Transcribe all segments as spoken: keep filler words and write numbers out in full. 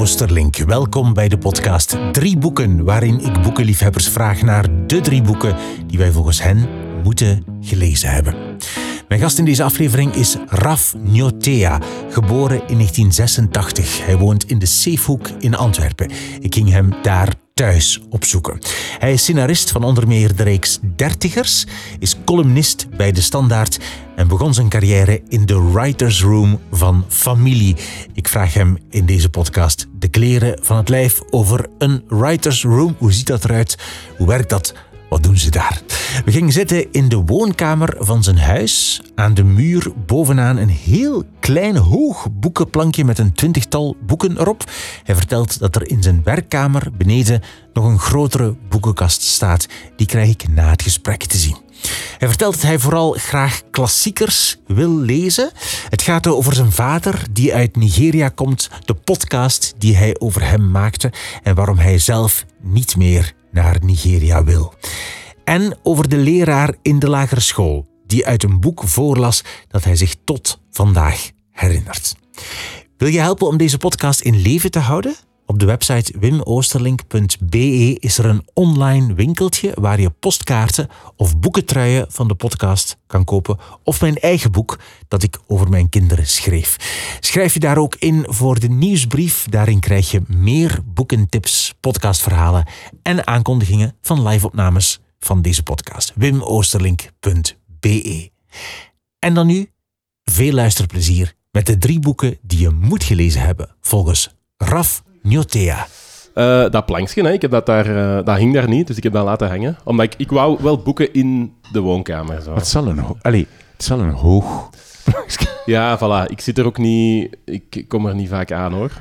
Oosterlink. Welkom bij de podcast Drie Boeken, waarin ik boekenliefhebbers vraag naar de drie boeken die wij volgens hen moeten gelezen hebben. Mijn gast in deze aflevering is Raf Njotea, geboren in negentien zesentachtig. Hij woont in de Zeefhoek in Antwerpen. Ik ging hem daar thuis opzoeken. Hij is scenarist van onder meer de reeks Dertigers, is columnist bij De Standaard en begon zijn carrière in de writers room van Familie. Ik vraag hem in deze podcast de kleren van het lijf over een writers room. Hoe ziet dat eruit? Hoe werkt dat? Wat doen ze daar? We gingen zitten in de woonkamer van zijn huis. Aan de muur bovenaan een heel klein hoog boekenplankje met een twintigtal boeken erop. Hij vertelt dat er in zijn werkkamer beneden nog een grotere boekenkast staat. Die krijg ik na het gesprek te zien. Hij vertelt dat hij vooral graag klassiekers wil lezen. Het gaat over zijn vader die uit Nigeria komt, de podcast die hij over hem maakte en waarom hij zelf niet meer naar Nigeria wil. En over de leraar in de lagere school, die uit een boek voorlas dat hij zich tot vandaag herinnert. Wil je helpen om deze podcast in leven te houden? Op de website wim oosterlink punt b e is er een online winkeltje waar je postkaarten of boekentruien van de podcast kan kopen of mijn eigen boek dat ik over mijn kinderen schreef. Schrijf je daar ook in voor de nieuwsbrief. Daarin krijg je meer boekentips, podcastverhalen en aankondigingen van live-opnames van deze podcast. wim oosterlink punt b e. En dan nu veel luisterplezier met de drie boeken die je moet gelezen hebben volgens Raf Njotea. Uh, dat plankje, hè, ik heb dat, daar, uh, dat hing daar niet, dus ik heb dat laten hangen. Omdat ik, ik wou wel boeken in de woonkamer. Zo. Het zal een, ho- Allee, het zal een hoog plankje. Ja, voilà. Ik zit er ook niet... Ik kom er niet vaak aan, hoor.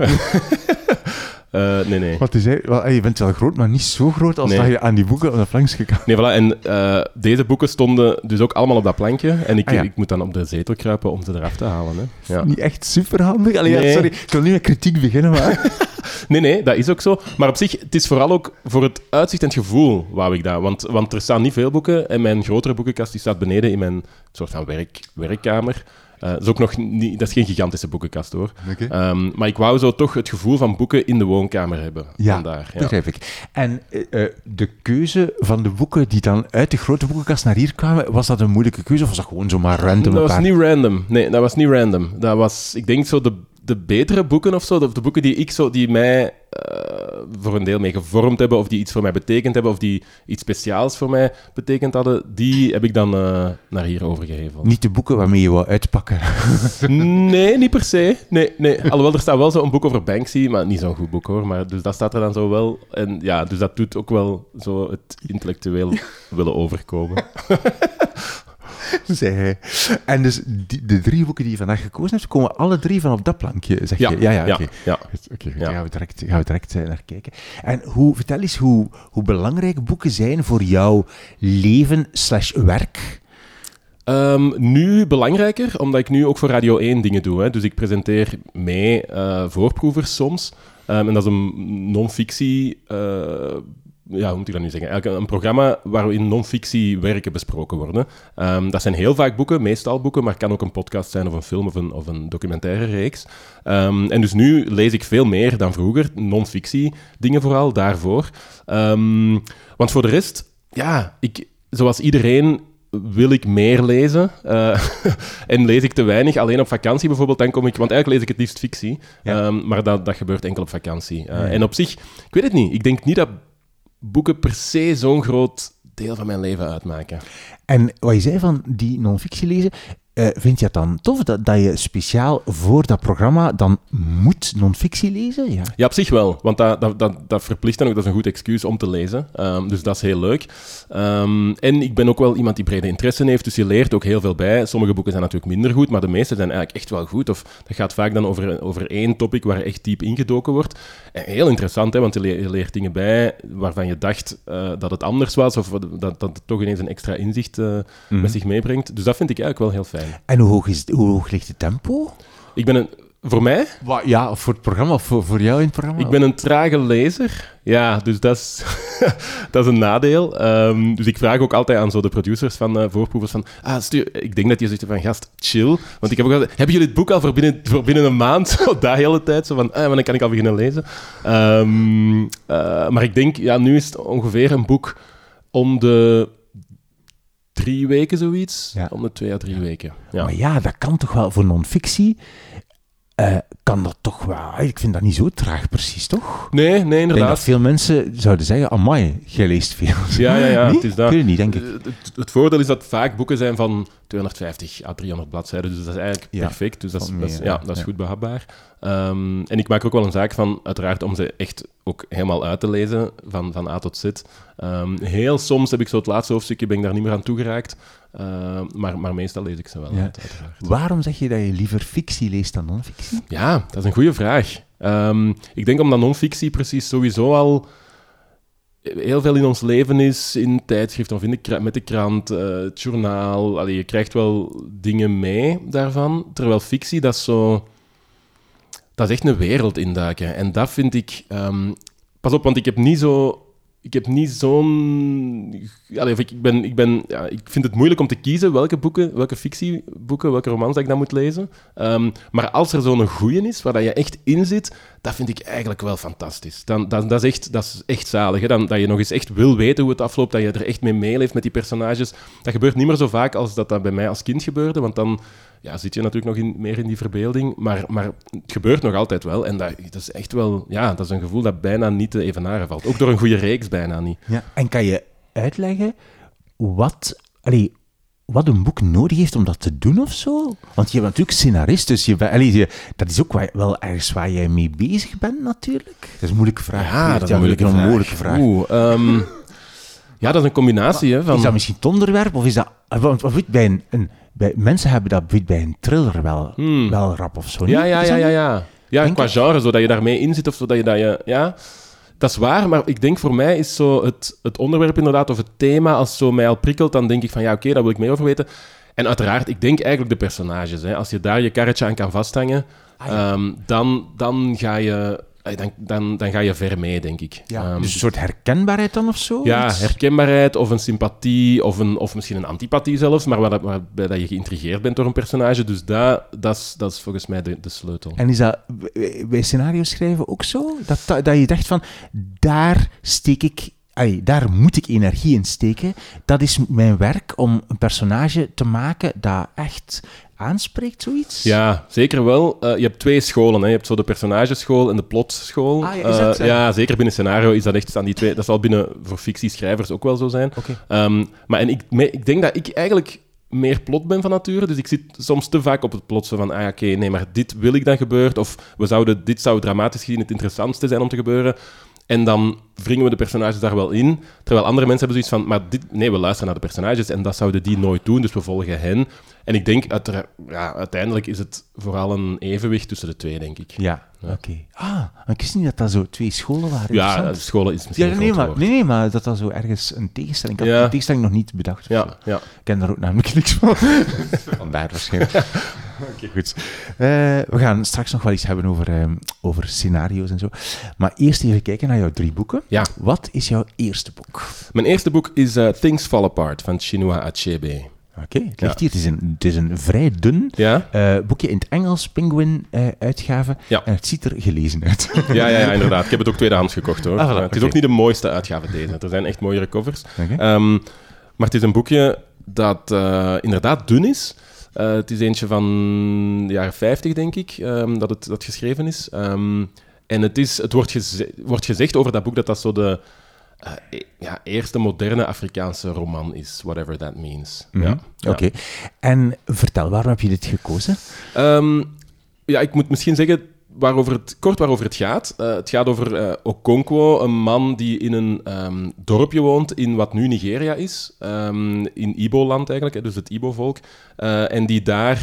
Uh, nee, nee. Wat is hij? Wel, je bent wel groot, maar niet zo groot als nee. dat je aan die boeken op dat plankje kan. Nee, voilà. En uh, deze boeken stonden dus ook allemaal op dat plankje. En ik, ah, ja. ik moet dan op de zetel kruipen om ze eraf te halen. Hè. Ja. Niet echt superhandig. Allee, Nee. ja, sorry, ik wil niet met kritiek beginnen, maar... Nee, nee, dat is ook zo. Maar op zich, het is vooral ook voor het uitzicht en het gevoel, wou ik dat. Want, want er staan niet veel boeken en mijn grotere boekenkast die staat beneden in mijn soort van werk, werkkamer. Uh, dat is ook nog niet, dat is geen gigantische boekenkast, hoor. Okay. Um, maar ik wou zo toch het gevoel van boeken in de woonkamer hebben. Ja, vandaar, ja. begrijp ik. En uh, de keuze van de boeken die dan uit de grote boekenkast naar hier kwamen, was dat een moeilijke keuze of was dat gewoon zomaar random? Dat was paar... niet random. Nee, dat was niet random. Dat was, ik denk, zo de, de betere boeken of zo, de, de boeken die ik zo, die mij uh, voor een deel mee gevormd hebben, of die iets voor mij betekend hebben, of die iets speciaals voor mij betekend hadden, die heb ik dan uh, naar hier overgeheveld. Niet de boeken waarmee je wou uitpakken. Nee, niet per se. Nee, nee. Alhoewel, er staat wel zo'n boek over Banksy, maar niet zo'n goed boek, hoor. Maar, dus dat staat er dan zo wel. En ja, dus dat doet ook wel zo het intellectueel willen overkomen. Zei hij. En dus die, de drie boeken die je vandaag gekozen hebt, komen alle drie van op dat plankje, zeg Ja, je? Ja, ja, ja, oké. ja. Oké, goed, Ja. daar gaan we direct, gaan we direct uh, naar kijken. En hoe, vertel eens hoe, hoe belangrijk boeken zijn voor jouw leven slash werk. Um, nu belangrijker, omdat ik nu ook voor Radio één dingen doe. Hè. Dus ik presenteer mee uh, voorproevers soms. Um, en dat is een non-fictie... Uh, ja, hoe moet ik dat nu zeggen? Eigenlijk een programma waarin non-fictie werken besproken worden. Um, dat zijn heel vaak boeken, meestal boeken, maar het kan ook een podcast zijn of een film of een, of een documentaire reeks. Um, en dus nu lees ik veel meer dan vroeger, non-fictie dingen vooral, daarvoor. Um, want voor de rest, ja, ik, zoals iedereen... wil ik meer lezen uh, en lees ik te weinig. Alleen op vakantie bijvoorbeeld, dan kom ik... Want eigenlijk lees ik het liefst fictie, Ja. um, maar dat, dat gebeurt enkel op vakantie. Uh, Ja. En op zich, ik weet het niet. Ik denk niet dat boeken per se zo'n groot deel van mijn leven uitmaken. En wat je zei van die non-fictie lezen, uh, vind je het dan tof dat, dat je speciaal voor dat programma dan moet non-fictie lezen? Ja. Ja, op zich wel, want dat, dat, dat, dat verplicht dan ook, dat is een goed excuus om te lezen. Um, dus dat is heel leuk. Um, en ik ben ook wel iemand die brede interesse heeft, dus je leert ook heel veel bij. Sommige boeken zijn natuurlijk minder goed, maar de meeste zijn eigenlijk echt wel goed. Of dat gaat vaak dan over, over één topic waar echt diep ingedoken wordt. En heel interessant, hè, want je, le- je leert dingen bij waarvan je dacht uh, dat het anders was, of dat, dat het toch ineens een extra inzicht uh, mm-hmm. met zich meebrengt. Dus dat vind ik eigenlijk wel heel fijn. En hoe hoog, is, hoe hoog ligt het tempo? Ik ben een... Voor mij? Wa- Ja, of voor het programma, of voor, voor jou in het programma? Ik ben een trage lezer. Ja, dus dat is, dat is een nadeel. Um, dus ik vraag ook altijd aan zo de producers van uh, voorproevers van... Ah, stuur, ik denk dat je zegt van, gast, chill. Want ik heb ook altijd... Hebben jullie het boek al voor binnen, voor binnen een maand? Zo, dat hele tijd. Zo van, ah, maar dan kan ik al beginnen lezen. Um, uh, maar ik denk, ja, nu is het ongeveer een boek om de... Drie weken zoiets. Ja. Om de twee à drie ja. weken. Ja. Maar ja, dat kan toch wel voor non-fictie... Uh, kan dat toch wel... Ik vind dat niet zo traag precies, toch? Nee, nee, inderdaad. Ik denk dat veel mensen zouden zeggen... Amai, jij leest veel. Ja, ja, ja. Nee? Het is dat. Ik weet het niet, denk ik. Het, het voordeel is dat vaak boeken zijn van tweehonderdvijftig à driehonderd bladzijden. Dus dat is eigenlijk ja. perfect. Dus dat is, Van dat is, mee, ja, ja. dat is ja. goed behapbaar. Um, en ik maak er ook wel een zaak van, uiteraard, om ze echt ook helemaal uit te lezen, van, van A tot Z. Um, heel soms heb ik zo het laatste hoofdstukje, ben ik daar niet meer aan toegeraakt. Uh, maar, maar meestal lees ik ze wel ja. uit, uiteraard. Waarom zeg je dat je liever fictie leest dan non-fictie? Ja, dat is een goede vraag. Um, ik denk omdat non-fictie precies sowieso al heel veel in ons leven is, in tijdschriften of in de kra- met de krant, uh, het journaal. Allee, je krijgt wel dingen mee daarvan. Terwijl fictie, dat is zo... Dat is echt een wereld induiken. En dat vind ik... Um, pas op, want ik heb niet zo... Ik heb niet zo'n... Allee, ik, ik, ben, ik, ben, ja, ik vind het moeilijk om te kiezen welke boeken, welke fictieboeken, welke romans dat ik dan moet lezen. Um, maar als er zo'n goeie is, waar dat je echt in zit, dat vind ik eigenlijk wel fantastisch. Dan, dat, dat, is echt, dat is echt zalig. Hè? Dan, dat je nog eens echt wil weten hoe het afloopt, dat je er echt mee meeleeft met die personages. Dat gebeurt niet meer zo vaak als dat, dat bij mij als kind gebeurde, want dan... Ja, zit je natuurlijk nog in, meer in die verbeelding, maar, maar het gebeurt nog altijd wel. En dat, dat is echt wel... Ja, dat is een gevoel dat bijna niet te evenaren valt. Ook door een goede reeks bijna niet. Ja. En kan je uitleggen wat, allee, wat een boek nodig heeft om dat te doen of zo? Want je bent natuurlijk scenarist, dus je, allee, je, dat is ook wel ergens waar jij mee bezig bent natuurlijk. Dat is een moeilijke vraag. Ja, dat is ja, een moeilijke, een vraag. moeilijke vraag. Oeh, um, ja, dat is een combinatie. Hè, van... Is dat misschien het onderwerp, of is dat... Want of bij een... een bij, mensen hebben dat bij een thriller wel, hmm. wel rap of zo. Ja, ja, ja, ja, ja. Ja, denk qua ik? genre, zodat je daarmee in zit of zodat je dat je... Ja, dat is waar, maar ik denk voor mij is zo het, het onderwerp inderdaad, of het thema, als zo mij al prikkelt, dan denk ik van ja, oké, okay, daar wil ik meer over weten. En uiteraard, ik denk eigenlijk de personages. Hè. Als je daar je karretje aan kan vasthangen, ah, ja. um, dan, dan ga je... Dan, dan, dan ga je ver mee, denk ik. Ja, um, dus een soort herkenbaarheid dan of zo? Ja, iets? herkenbaarheid of een sympathie of, een, of misschien een antipathie zelfs, maar waarbij waar, waar, dat je geïntrigeerd bent door een personage. Dus dat, dat, is, dat is volgens mij de, de sleutel. En is dat bij scenario schrijven ook zo? Dat, dat, dat je dacht van, daar steek ik... Ay, daar moet ik energie in steken. Dat is mijn werk om een personage te maken dat echt aanspreekt, zoiets? Ja, zeker wel. Uh, je hebt twee scholen. Hè. Je hebt zo de personageschool en de plotschool. Ah, ja, is dat, uh, ja, zeker binnen scenario is dat echt aan die twee. Dat zal binnen voor fictieschrijvers ook wel zo zijn. Okay. Um, maar en ik, me, ik denk dat ik eigenlijk meer plot ben van nature, dus ik zit soms te vaak op het plotsen van, ah ja, oké, okay, nee, maar dit wil ik dan gebeurt, of we zouden, dit zou dramatisch gezien het interessantste zijn om te gebeuren. En dan wringen we de personages daar wel in. Terwijl andere mensen hebben zoiets van... Maar dit, nee, we luisteren naar de personages en dat zouden die nooit doen. Dus we volgen hen. En ik denk, uitera- ja, uiteindelijk is het vooral een evenwicht tussen de twee, denk ik. Ja, ja. oké. Okay. Ah, ik wist niet dat dat zo twee scholen waren. Ja, scholen is misschien ja, een nee, groot maar, woord. nee, nee, maar dat dat zo ergens een tegenstelling... Ik had ja. de tegenstelling nog niet bedacht. Ja, ja. Ik ken daar ook namelijk niks van. Vandaar waarschijnlijk. Oké, okay, goed. Uh, we gaan straks nog wel iets hebben over, um, over scenario's en zo. Maar eerst even kijken naar jouw drie boeken. Ja. Wat is jouw eerste boek? Mijn eerste boek is uh, Things Fall Apart van Chinua Achebe. Oké, okay, het ligt ja. hier. Het is een, het is een vrij dun ja? uh, boekje in het Engels, Penguin uh, uitgave. Ja. En het ziet er gelezen uit. Ja, ja, ja, inderdaad. Ik heb het ook tweedehands gekocht, hoor. Ah, voilà, uh, het okay. is ook niet de mooiste uitgave deze. Er zijn echt mooiere covers. Okay. Um, maar het is een boekje dat uh, inderdaad dun is. Uh, het is eentje van de jaren vijftig, denk ik, um, dat het dat geschreven is. Um, en het, is, het wordt, geze- wordt gezegd over dat boek dat dat zo de uh, e- ja, eerste moderne Afrikaanse roman is, whatever that means. Mm-hmm. Ja, Oké. Okay. Ja. En vertel, waarom heb je dit gekozen? Um, ja, ik moet misschien zeggen... Waarover het, kort waarover het gaat. Uh, het gaat over uh, Okonkwo, een man die in een um, dorpje woont in wat nu Nigeria is. Um, in Ibo-land eigenlijk, dus het Ibo-volk. Uh, en die daar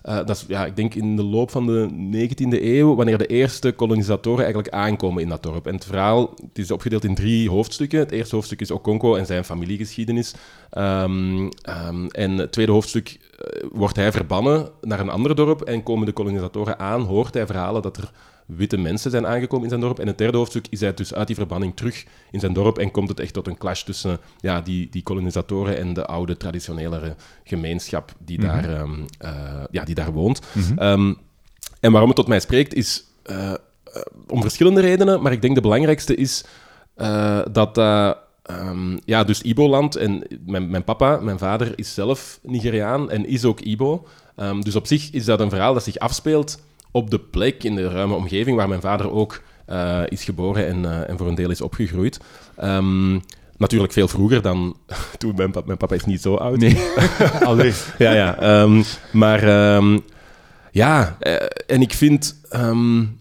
Uh, dat is, ja, ik denk in de loop van de negentiende eeuw, wanneer de eerste kolonisatoren eigenlijk aankomen in dat dorp. En het verhaal, het is opgedeeld in drie hoofdstukken. Het eerste hoofdstuk is Okonkwo en zijn familiegeschiedenis. Um, um, en het tweede hoofdstuk uh, wordt hij verbannen naar een ander dorp en komen de kolonisatoren aan, hoort hij verhalen dat er witte mensen zijn aangekomen in zijn dorp. En het derde hoofdstuk is hij dus uit die verbanning terug in zijn dorp en komt het echt tot een clash tussen ja, die, die kolonisatoren en de oude, traditionelere gemeenschap die, mm-hmm. daar, um, uh, ja, die daar woont. Mm-hmm. Um, en waarom het tot mij spreekt is uh, uh, om verschillende redenen, maar ik denk de belangrijkste is uh, dat uh, um, ja, dus Ibo-land en mijn, mijn papa, mijn vader, is zelf Nigeriaan en is ook Ibo. Um, dus op zich is dat een verhaal dat zich afspeelt op de plek, in de ruime omgeving, waar mijn vader ook uh, is geboren en, uh, en voor een deel is opgegroeid. Um, natuurlijk veel vroeger dan toen mijn papa, mijn papa is niet zo oud. Nee, allee. ja, ja. Um, maar um, ja, uh, en ik vind um,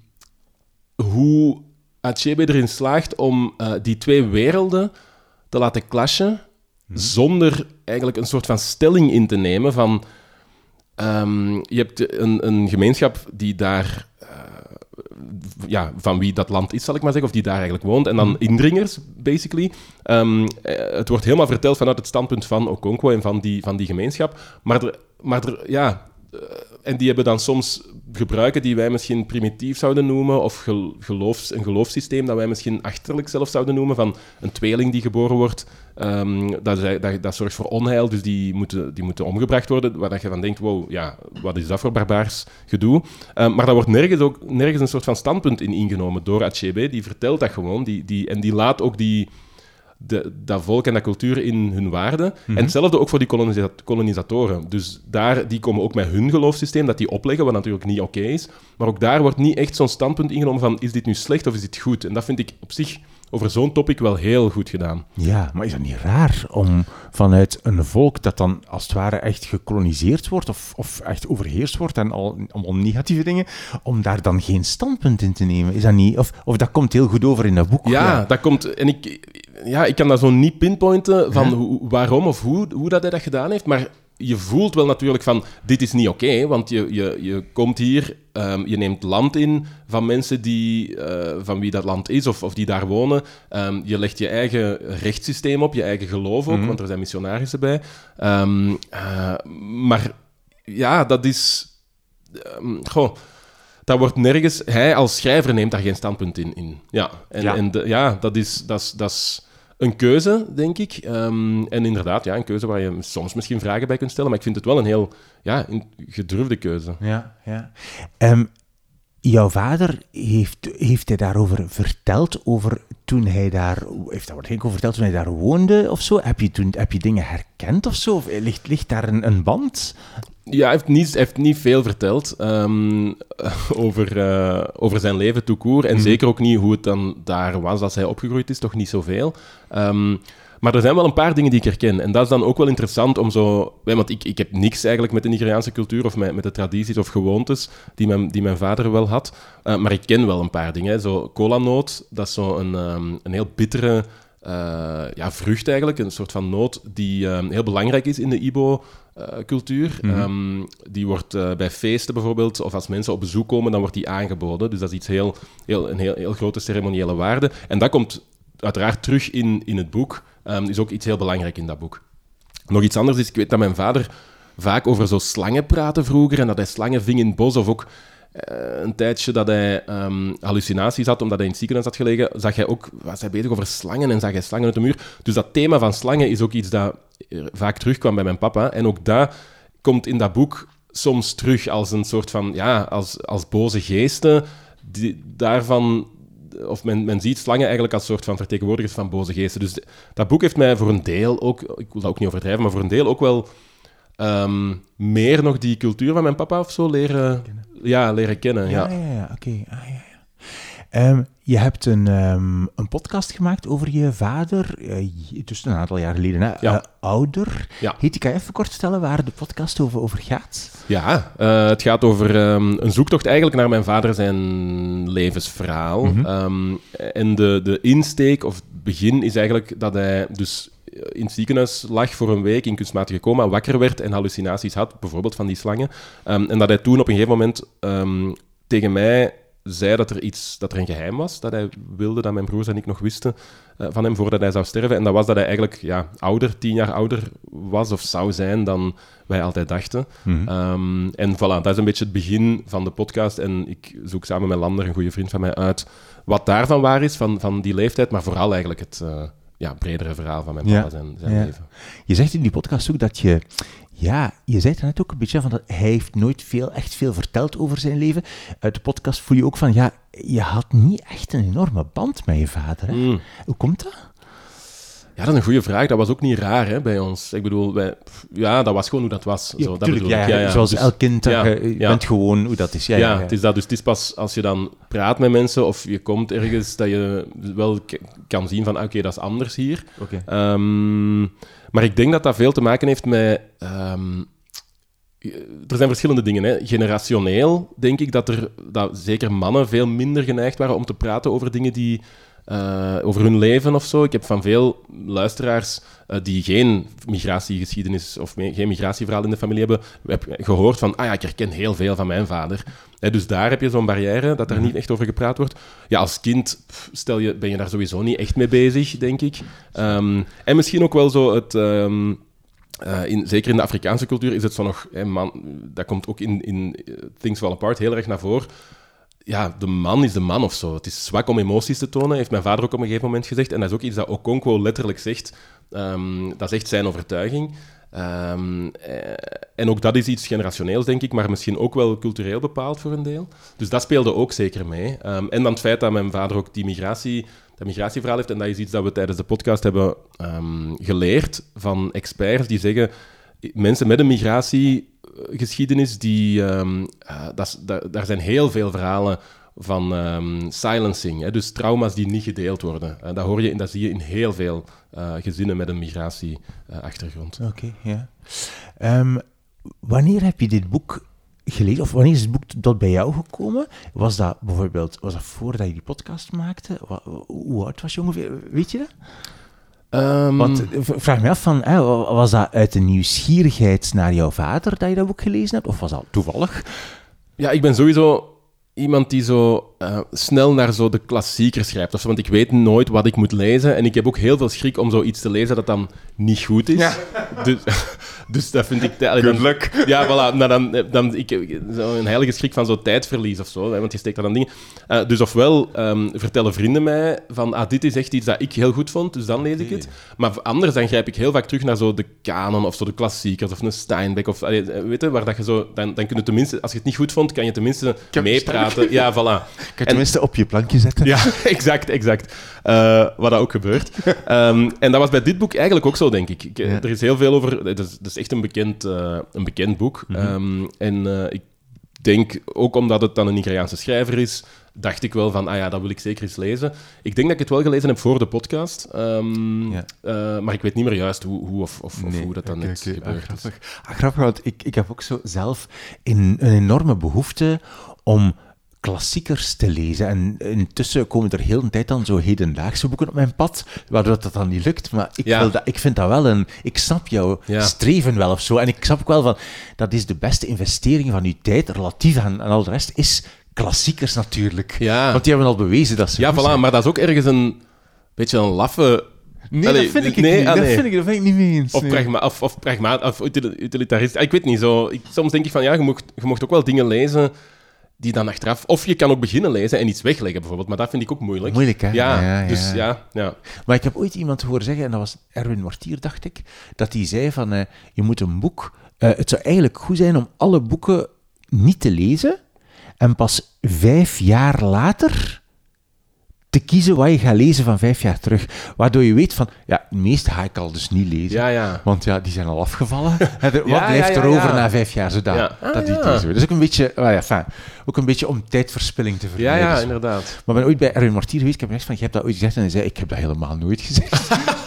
hoe Achebe erin slaagt om uh, die twee werelden te laten clashen, hmm. zonder eigenlijk een soort van stelling in te nemen van Um, je hebt een, een gemeenschap die daar, uh, ja, van wie dat land is, zal ik maar zeggen, of die daar eigenlijk woont, en dan indringers, basically. Um, het wordt helemaal verteld vanuit het standpunt van Okonkwo en van die, van die gemeenschap, maar, er, maar er, ja, uh, en die hebben dan soms gebruiken die wij misschien primitief zouden noemen, of gel- geloofs, een geloofssysteem dat wij misschien achterlijk zelf zouden noemen, van een tweeling die geboren wordt, um, dat, dat, dat zorgt voor onheil, dus die moeten, die moeten omgebracht worden, waar dat je van denkt, wow, ja, wat is dat voor barbaars gedoe? Um, maar daar wordt nergens, ook, nergens een soort van standpunt in ingenomen door Achebe, die vertelt dat gewoon, die, die, en die laat ook die... De, dat volk en dat cultuur in hun waarde. Mm-hmm. En hetzelfde ook voor die kolonisa- kolonisatoren. Dus daar, die komen ook met hun geloofssysteem, dat die opleggen, wat natuurlijk niet oké is. Maar ook daar wordt niet echt zo'n standpunt ingenomen van, is dit nu slecht of is dit goed? En dat vind ik op zich over zo'n topic wel heel goed gedaan. Ja, maar is dat niet raar om vanuit een volk dat dan als het ware echt gekoloniseerd wordt of, of echt overheerst wordt en al, allemaal negatieve dingen, om daar dan geen standpunt in te nemen? Is dat niet... Of, of dat komt heel goed over in dat boek? Ja, ja. dat komt... En ik, ja, ik kan dat zo niet pinpointen van hoe, waarom of hoe, hoe dat hij dat gedaan heeft, maar je voelt wel natuurlijk van, dit is niet oké, okay, want je, je, je komt hier, um, je neemt land in van mensen die, uh, van wie dat land is of, of die daar wonen. Um, je legt je eigen rechtssysteem op, je eigen geloof ook, mm. want er zijn missionarissen bij. Um, uh, maar ja, dat is... Um, goh, dat wordt nergens... Hij als schrijver neemt daar geen standpunt in. in. Ja, en, ja. en de, ja, dat is... Dat is, dat is een keuze, denk ik. Um, en inderdaad, ja, een keuze waar je soms misschien vragen bij kunt stellen, maar ik vind het wel een heel ja, een gedurfde keuze. Ja, ja. Um, jouw vader, heeft, heeft hij daarover verteld, over toen hij daar... Heeft hij waarschijnlijk over verteld toen hij daar woonde of zo? Heb je, toen, heb je dingen herkend of zo? Of ligt, ligt daar een, een band? Ja, hij heeft niet, hij heeft niet veel verteld um, over, uh, over zijn leven tout court. En mm. zeker ook niet hoe het dan daar was als hij opgegroeid is. Toch niet zoveel. Um, maar er zijn wel een paar dingen die ik herken. En dat is dan ook wel interessant om zo... Want ik, ik heb niks eigenlijk met de Nigeriaanse cultuur of met, met de tradities of gewoontes die mijn, die mijn vader wel had. Uh, maar ik ken wel een paar dingen. Zo cola-noot, dat is zo een, um, een heel bittere... Uh, ja, vrucht eigenlijk, een soort van noot die um, heel belangrijk is in de Ibo-cultuur. Uh, mm-hmm. um, die wordt uh, bij feesten bijvoorbeeld, of als mensen op bezoek komen, dan wordt die aangeboden. Dus dat is iets heel, heel, een heel, heel grote ceremoniële waarde. En dat komt uiteraard terug in, in het boek. Um, is ook iets heel belangrijk in dat boek. Nog iets anders is, ik weet dat mijn vader vaak over zo slangen praatte vroeger, en dat hij slangen ving in het bos, of ook Uh, een tijdje dat hij um, hallucinaties had, omdat hij in het ziekenhuis had gelegen, zag hij ook, was hij bezig over slangen en zag hij slangen uit de muur. Dus dat thema van slangen is ook iets dat vaak terugkwam bij mijn papa. En ook dat komt in dat boek soms terug als een soort van, ja, als, als boze geesten. Die, daarvan, of men, men ziet slangen eigenlijk als soort van vertegenwoordigers van boze geesten. Dus dat boek heeft mij voor een deel ook, ik wil dat ook niet overdrijven, maar voor een deel ook wel um, meer nog die cultuur van mijn papa of zo leren... Ja, leren kennen, ja. Ja, ja, ja, oké. Okay. Ah, ja, ja. Um, je hebt een, um, een podcast gemaakt over je vader, uh, dus een aantal jaar geleden, hè? Ja. Uh, ouder. Ja. Heet, kan je even kort vertellen waar de podcast over, over gaat? Ja, uh, het gaat over um, een zoektocht eigenlijk naar mijn vader zijn levensverhaal. Mm-hmm. Um, en de, de insteek, of het begin, is eigenlijk dat hij dus in het ziekenhuis lag voor een week in kunstmatige coma, wakker werd en hallucinaties had, bijvoorbeeld van die slangen. Um, en dat hij toen op een gegeven moment um, tegen mij zei dat er iets, dat er een geheim was, dat hij wilde dat mijn broers en ik nog wisten uh, van hem voordat hij zou sterven. En dat was dat hij eigenlijk ja, ouder, tien jaar ouder was of zou zijn dan wij altijd dachten. Mm-hmm. Um, en voilà, dat is een beetje het begin van de podcast. En ik zoek samen met Lander, een goede vriend van mij, uit wat daarvan waar is, van, van die leeftijd, maar vooral eigenlijk het uh, ja, bredere verhaal van mijn papa, ja. zijn, zijn ja. leven. Je zegt in die podcast ook dat je... Ja, je zei het net ook een beetje van dat hij heeft nooit veel, echt veel verteld over zijn leven. Uit de podcast voel je ook van, ja, je had niet echt een enorme band met je vader. Hè? Mm. Hoe komt dat? Ja, dat is een goede vraag. Dat was ook niet raar hè, bij ons. Ik bedoel, wij, ja, dat was gewoon hoe dat was. Ja, Zo, dat tuurlijk, bedoel ja, ik. Ja, ja. Zoals dus, elk kind, ja, je ja. bent gewoon hoe dat is. Ja, ja, ja, ja. Het is dat. Dus het is pas als je dan praat met mensen of je komt ergens, dat je wel k- kan zien van, oké, okay, dat is anders hier. Okay. Um, maar ik denk dat dat veel te maken heeft met... Um, er zijn verschillende dingen. Hè. Generationeel denk ik dat, er, dat zeker mannen veel minder geneigd waren om te praten over dingen die... Uh, over hun leven of zo. Ik heb van veel luisteraars uh, die geen migratiegeschiedenis of me- geen migratieverhaal in de familie hebben, heb gehoord van, ah ja, ik herken heel veel van mijn vader. Hè, dus daar heb je zo'n barrière, dat er niet echt over gepraat wordt. Ja, als kind stel je, ben je daar sowieso niet echt mee bezig, denk ik. Um, en misschien ook wel zo het... Um, Uh, in, zeker in de Afrikaanse cultuur is het zo nog... Hè, man, dat komt ook in, in Things Fall Apart heel erg naar voren. Ja, de man is de man of zo. Het is zwak om emoties te tonen, heeft mijn vader ook op een gegeven moment gezegd. En dat is ook iets dat Okonkwo letterlijk zegt. Um, dat is echt zijn overtuiging. Um, eh, en ook dat is iets generationeels, denk ik, maar misschien ook wel cultureel bepaald voor een deel. Dus dat speelde ook zeker mee. Um, en dan het feit dat mijn vader ook die migratie... dat migratieverhaal heeft. En dat is iets dat we tijdens de podcast hebben um, geleerd van experts die zeggen, mensen met een migratiegeschiedenis, die, um, uh, dat, dat, daar zijn heel veel verhalen van um, silencing, hè, dus trauma's die niet gedeeld worden. Uh, dat, hoor je, dat zie je in heel veel uh, gezinnen met een migratieachtergrond. Uh, Oké, okay, ja. Um, wanneer heb je dit boek gelezen, of wanneer is het boek tot bij jou gekomen? Was dat bijvoorbeeld, was dat voordat je die podcast maakte? Hoe oud was je ongeveer? Weet je dat? Um, Want vraag me af van, hè, was dat uit de nieuwsgierigheid naar jouw vader dat je dat boek gelezen hebt, of was dat toevallig? Ja, ik ben sowieso iemand die zo uh, snel naar zo de klassiekers schrijft. Of zo, want ik weet nooit wat ik moet lezen. En ik heb ook heel veel schrik om zoiets te lezen dat dan niet goed is. Ja. Dus, dus dat vind ik... Good dan, luck. Ja, voilà. Nou, dan, dan, ik, zo een heilige schrik van zo tijdverlies of zo. Hè, want je steekt daar dan dingen... Uh, dus ofwel um, vertellen vrienden mij van... Ah, dit is echt iets dat ik heel goed vond, dus dan lees ik het. Maar anders dan grijp ik heel vaak terug naar zo de kanon of zo de klassiekers of een Steinbeck. Of, uh, weet je, waar dat je zo... Dan, dan kun je tenminste... Als je het niet goed vond, kan je tenminste meepraten. Ja, voilà. Kan je tenminste en, op je plankje zetten. Ja, exact, exact. Uh, wat dat ook gebeurt. Um, en dat was bij dit boek eigenlijk ook zo, denk ik. ik ja. Er is heel veel over... Het is, het is echt een bekend, uh, een bekend boek. Mm-hmm. Um, en uh, ik denk, ook omdat het dan een Nigeriaanse schrijver is, dacht ik wel van, ah ja, dat wil ik zeker eens lezen. Ik denk dat ik het wel gelezen heb voor de podcast. Um, ja. uh, maar ik weet niet meer juist hoe, hoe of, of, nee, of hoe dat dan okay, net okay, gebeurd ah, is. Grappig. Ah, grappig, want ik, ik heb ook zo zelf een, een enorme behoefte om klassiekers te lezen. En intussen komen er heel een tijd dan zo hedendaagse boeken op mijn pad, waardoor dat dan niet lukt. Maar ik, ja. wil dat, ik vind dat wel een... Ik snap jouw ja. streven wel of zo. En ik snap ook wel van, dat is de beste investering van je tijd, relatief aan, aan al de rest, is klassiekers natuurlijk. Ja. Want die hebben al bewezen dat ze Ja, voilà, zijn. Maar dat is ook ergens een beetje een laffe... Nee, Allee, dat vind ik nee, niet. Ah, nee. Dat, vind ik, dat vind ik niet mee eens. Of, nee. pragma- of, of pragmaat, of utilitarist. Ik weet niet, zo... Ik, soms denk ik van, ja, je mocht, je mocht ook wel dingen lezen die dan achteraf... Of je kan ook beginnen lezen en iets wegleggen, bijvoorbeeld. Maar dat vind ik ook moeilijk. Moeilijk, hè? Ja, ja, ja, dus ja. ja, ja. Maar ik heb ooit iemand horen zeggen, en dat was Erwin Mortier, dacht ik, dat hij zei van, uh, je moet een boek... Uh, het zou eigenlijk goed zijn om alle boeken niet te lezen en pas vijf jaar later te kiezen wat je gaat lezen van vijf jaar terug. Waardoor je weet van, ja, de meeste ga ik al dus niet lezen. Ja, ja. Want ja, die zijn al afgevallen. Wat ja, blijft ja, ja, er over ja. na vijf jaar? Zodat, ja. ah, dat die ja. Dus ook een beetje, well, ja, fijn, ook een beetje om tijdverspilling te vermijden. Ja, ja, inderdaad. Maar ik ben ooit bij Erwin Mortier geweest, ik heb gezegd van, je hebt dat ooit gezegd, en hij zei, ik heb dat helemaal nooit gezegd.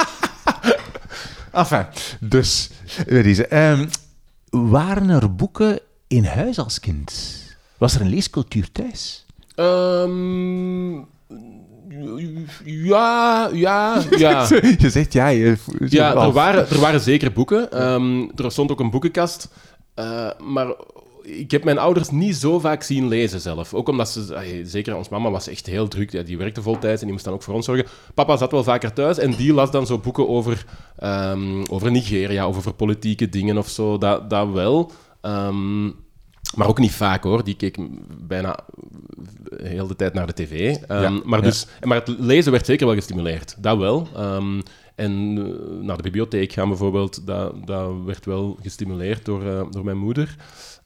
Enfin, dus, deze. Um, waren er boeken in huis als kind? Was er een leescultuur thuis? Um, Ja, ja, ja. Je zegt ja. Je, je ja, er waren, er waren zeker boeken. Um, er stond ook een boekenkast. Uh, maar ik heb mijn ouders niet zo vaak zien lezen zelf. Ook omdat ze... Ay, zeker ons mama was echt heel druk. Ja, die werkte voltijds en die moest dan ook voor ons zorgen. Papa zat wel vaker thuis en die las dan zo boeken over, um, over Nigeria, over politieke dingen of zo. Dat, dat wel. Um, maar ook niet vaak, hoor. Die keek bijna de hele tijd naar de tv. Um, ja, maar, dus, ja. maar het lezen werd zeker wel gestimuleerd. Dat wel. Um, en uh, naar de bibliotheek gaan bijvoorbeeld, dat, dat werd wel gestimuleerd door, uh, door mijn moeder.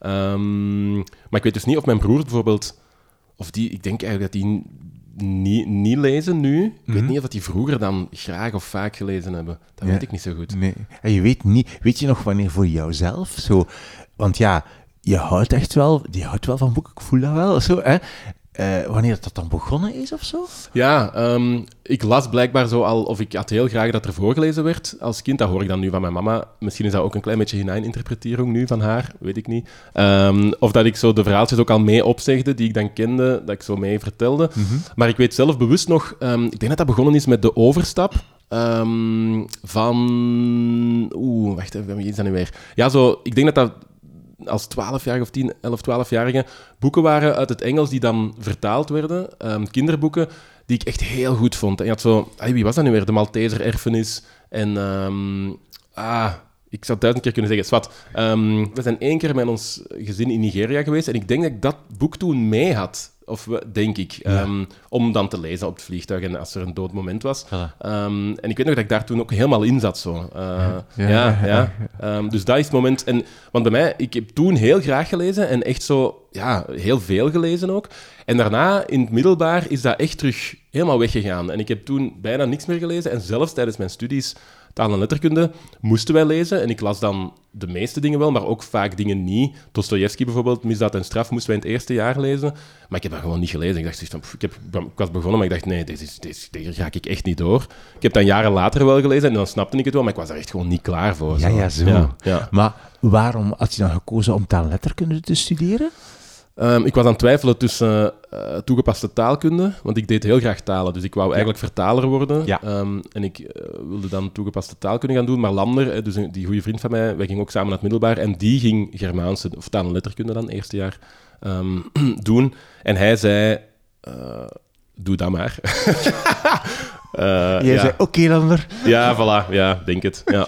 Um, maar ik weet dus niet of mijn broer bijvoorbeeld... Of die, ik denk eigenlijk dat die niet, niet lezen nu. Ik mm-hmm. weet niet of die vroeger dan graag of vaak gelezen hebben. Dat ja. weet ik niet zo goed. Nee. En je weet niet... Weet je nog wanneer voor jouzelf? Zo, want ja... Je houdt echt wel, je houdt wel van boeken, ik voel dat wel, zo, hè? Uh, wanneer dat dan begonnen is, of zo? Ja, um, ik las blijkbaar zo al, of ik had heel graag dat er voorgelezen werd als kind. Dat hoor ik dan nu van mijn mama. Misschien is dat ook een klein beetje hineininterpretering nu van haar, weet ik niet. Um, of dat ik zo de verhaaltjes ook al mee opzegde, die ik dan kende, dat ik zo mee vertelde. Mm-hmm. Maar ik weet zelf bewust nog, um, ik denk dat dat begonnen is met De Overstap. Um, van... Oeh, wacht even, wie is dat nu weer? Ja, zo, ik denk dat dat... als twaalfjarige of tien, elf, twaalfjarige boeken waren uit het Engels die dan vertaald werden. Um, kinderboeken die ik echt heel goed vond. En je had zo... Ay, wie was dat nu weer? De Malteser Erfenis. En... Um, ah... Ik zou duizend keer kunnen zeggen, zwart. Um, we zijn één keer met ons gezin in Nigeria geweest en ik denk dat ik dat boek toen mee had. Of we, denk ik. Ja. Um, om dan te lezen op het vliegtuig en als er een dood moment was. Ja. Um, en ik weet nog dat ik daar toen ook helemaal in zat. Zo. Uh, ja, ja, ja, ja. ja. Um, dus dat is het moment. En, want bij mij, ik heb toen heel graag gelezen en echt zo, ja, heel veel gelezen ook. En daarna, in het middelbaar, is dat echt terug helemaal weggegaan. En ik heb toen bijna niks meer gelezen. En zelfs tijdens mijn studies taal en letterkunde moesten wij lezen. En ik las dan de meeste dingen wel, maar ook vaak dingen niet. Dostojevski bijvoorbeeld, Misdaad en Straf, moesten wij in het eerste jaar lezen. Maar ik heb dat gewoon niet gelezen. Ik dacht, ik, heb, ik was begonnen, maar ik dacht, nee, deze, is, deze, deze ga ik echt niet door. Ik heb dan jaren later wel gelezen en dan snapte ik het wel, maar ik was daar echt gewoon niet klaar voor. Zo. Ja, ja, zo. Ja, ja. Maar waarom had je dan gekozen om taal en letterkunde te studeren? Um, ik was aan het twijfelen tussen uh, toegepaste taalkunde, want ik deed heel graag talen, dus ik wou eigenlijk ja. vertaler worden. Ja. Um, en ik uh, wilde dan toegepaste taalkunde gaan doen, maar Lander, dus een, die goede vriend van mij, wij gingen ook samen naar het middelbaar en die ging Germaanse, of taal en letterkunde dan, eerste jaar, um, doen. En hij zei, uh, doe dat maar. uh, Jij ja. zei, oké okay, Lander. Ja, voilà, ja, denk het, ja.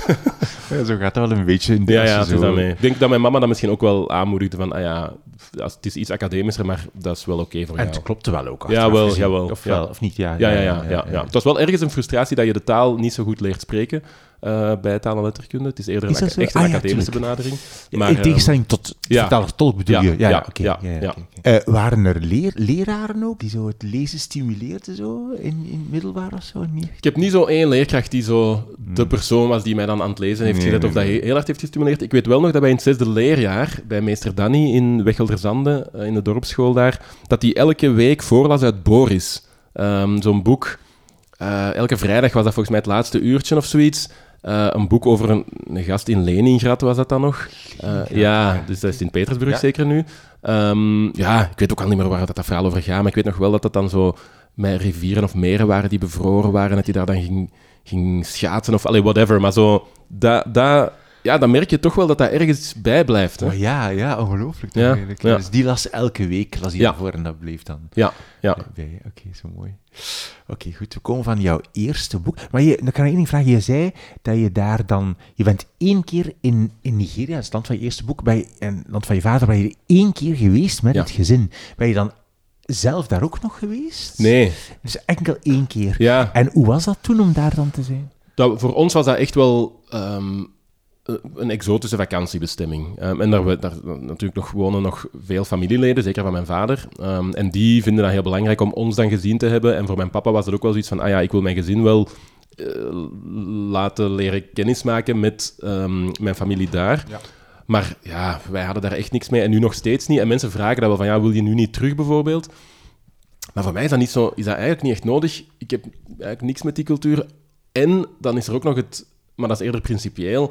Ja, zo gaat dat wel een beetje in de Ja, ja, het is dat mee. Ik denk dat mijn mama dat misschien ook wel aanmoedigde van, ah ja, het is iets academischer, maar dat is wel oké okay voor en jou. En het klopte wel ook. Ja, wel, jawel. Of, wel, ja. of niet, ja. Ja ja ja, ja, ja, ja, ja. Het was wel ergens een frustratie dat je de taal niet zo goed leert spreken uh, bij taal en letterkunde. Het is eerder is een, echt een ah, academische ja, benadering. Maar, in tegenstelling um, tot ja. vertaler-tolk bedoel je? Ja, ja, ja, okay, ja, ja, ja, ja. Okay. Uh, waren er leer, leraren ook die zo het lezen stimuleerden zo, in, in het middelbaar of zo? Nee. Ik heb niet zo één leerkracht die zo de persoon was die mij dan aan het lezen heeft nee, gezet nee, of dat nee. heel hard heeft gestimuleerd. Ik weet wel nog dat bij in het zesde leerjaar, bij meester Danny in Wechelderzande, in de dorpsschool daar, dat hij elke week voorlas uit Boris. Um, zo'n boek. Uh, elke vrijdag was dat volgens mij het laatste uurtje of zoiets. Uh, een boek over een, een gast in Leningrad was dat dan nog. Uh, ja, dus dat is in Petersburg ja. zeker nu. Um, ja, ik weet ook al niet meer waar dat, dat verhaal over gaat, maar ik weet nog wel dat dat dan zo met rivieren of meren waren die bevroren waren, dat hij daar dan ging, ging schaatsen of allee, whatever. Maar zo, dat... dat ja, dan merk je toch wel dat dat ergens bijblijft. Hè? Oh, ja, ja, ongelooflijk. Ja, eigenlijk. Ja. Dus die las elke week, las hij ja. ervoor en dat bleef dan ja, ja. bij. Oké, okay, zo mooi. Oké, okay, goed. We komen van jouw eerste boek. Maar je, dan kan ik één ding vragen. Je zei dat je daar dan... Je bent één keer in, in Nigeria, het land van je eerste boek, bij, en het land van je vader, ben je één keer geweest met ja. het gezin. Ben je dan zelf daar ook nog geweest? Nee. Dus enkel één keer. Ja. En hoe was dat toen om daar dan te zijn? Dat, voor ons was dat echt wel... Um, een exotische vakantiebestemming. Um, en daar, daar natuurlijk nog wonen nog veel familieleden, zeker van mijn vader. Um, en die vinden dat heel belangrijk om ons dan gezien te hebben. En voor mijn papa was het ook wel zoiets van, ah ja, ik wil mijn gezin wel uh, laten leren kennismaken met um, mijn familie daar. Ja. Maar ja, wij hadden daar echt niks mee en nu nog steeds niet. En mensen vragen dat wel van, ja, wil je nu niet terug bijvoorbeeld? Maar voor mij is dat, niet zo, is dat eigenlijk niet echt nodig. Ik heb eigenlijk niks met die cultuur. En dan is er ook nog het, maar dat is eerder principieel...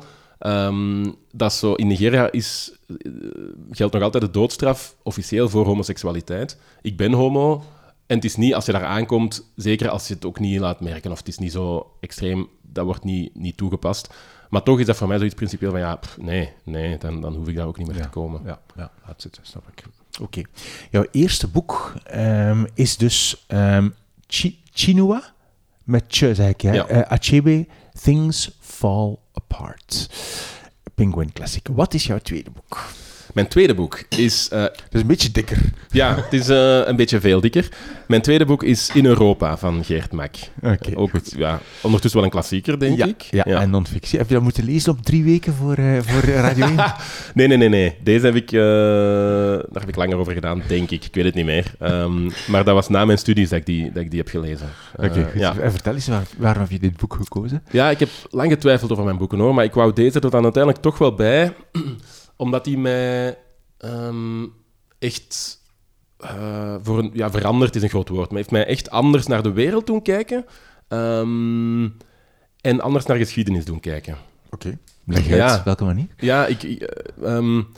Um, dat zo, in Nigeria is, uh, geldt nog altijd de doodstraf officieel voor homoseksualiteit. Ik ben homo, En het is niet, als je daar aankomt, zeker als je het ook niet laat merken, of het is niet zo extreem, dat wordt niet, niet toegepast. Maar toch is dat voor mij zoiets principieel van, ja, pff, nee, nee, dan, dan hoef ik daar ook niet meer ja. te komen. Ja, ja, dat zit, snap ik. Oké. Okay. Jouw eerste boek um, is dus um, Chi- Chinua, met Ch, zeg ik, hè? Ja. Uh, Achebe, Things Fall Apart. Penguin Classic. Wat is jouw tweede boek? Mijn tweede boek is... Uh, Het is een beetje dikker. Ja, het is uh, een beetje veel dikker. Mijn tweede boek is In Europa van Geert Mak. Okay, Ook ja, ondertussen wel een klassieker, denk ja, ik. Ja, ja, en non-fictie. Heb je dat moeten lezen op drie weken voor, uh, voor Radio één? nee, nee, nee, nee. Deze heb ik, uh, daar heb ik langer over gedaan, denk ik. Ik weet het niet meer. Um, maar dat was na mijn studies dat ik die, dat ik die heb gelezen. Oké, okay, uh, ja. En vertel eens, waar, waarom heb je dit boek gekozen? Ja, ik heb lang getwijfeld over mijn boeken, hoor. Maar ik wou deze er dan uiteindelijk toch wel bij... omdat die mij um, echt uh, voor een, ja, veranderd is een groot woord, maar heeft mij echt anders naar de wereld doen kijken um, en anders naar geschiedenis doen kijken. Oké. Okay. Leg uit, ja. Welke manier? Ja, ik... ik um,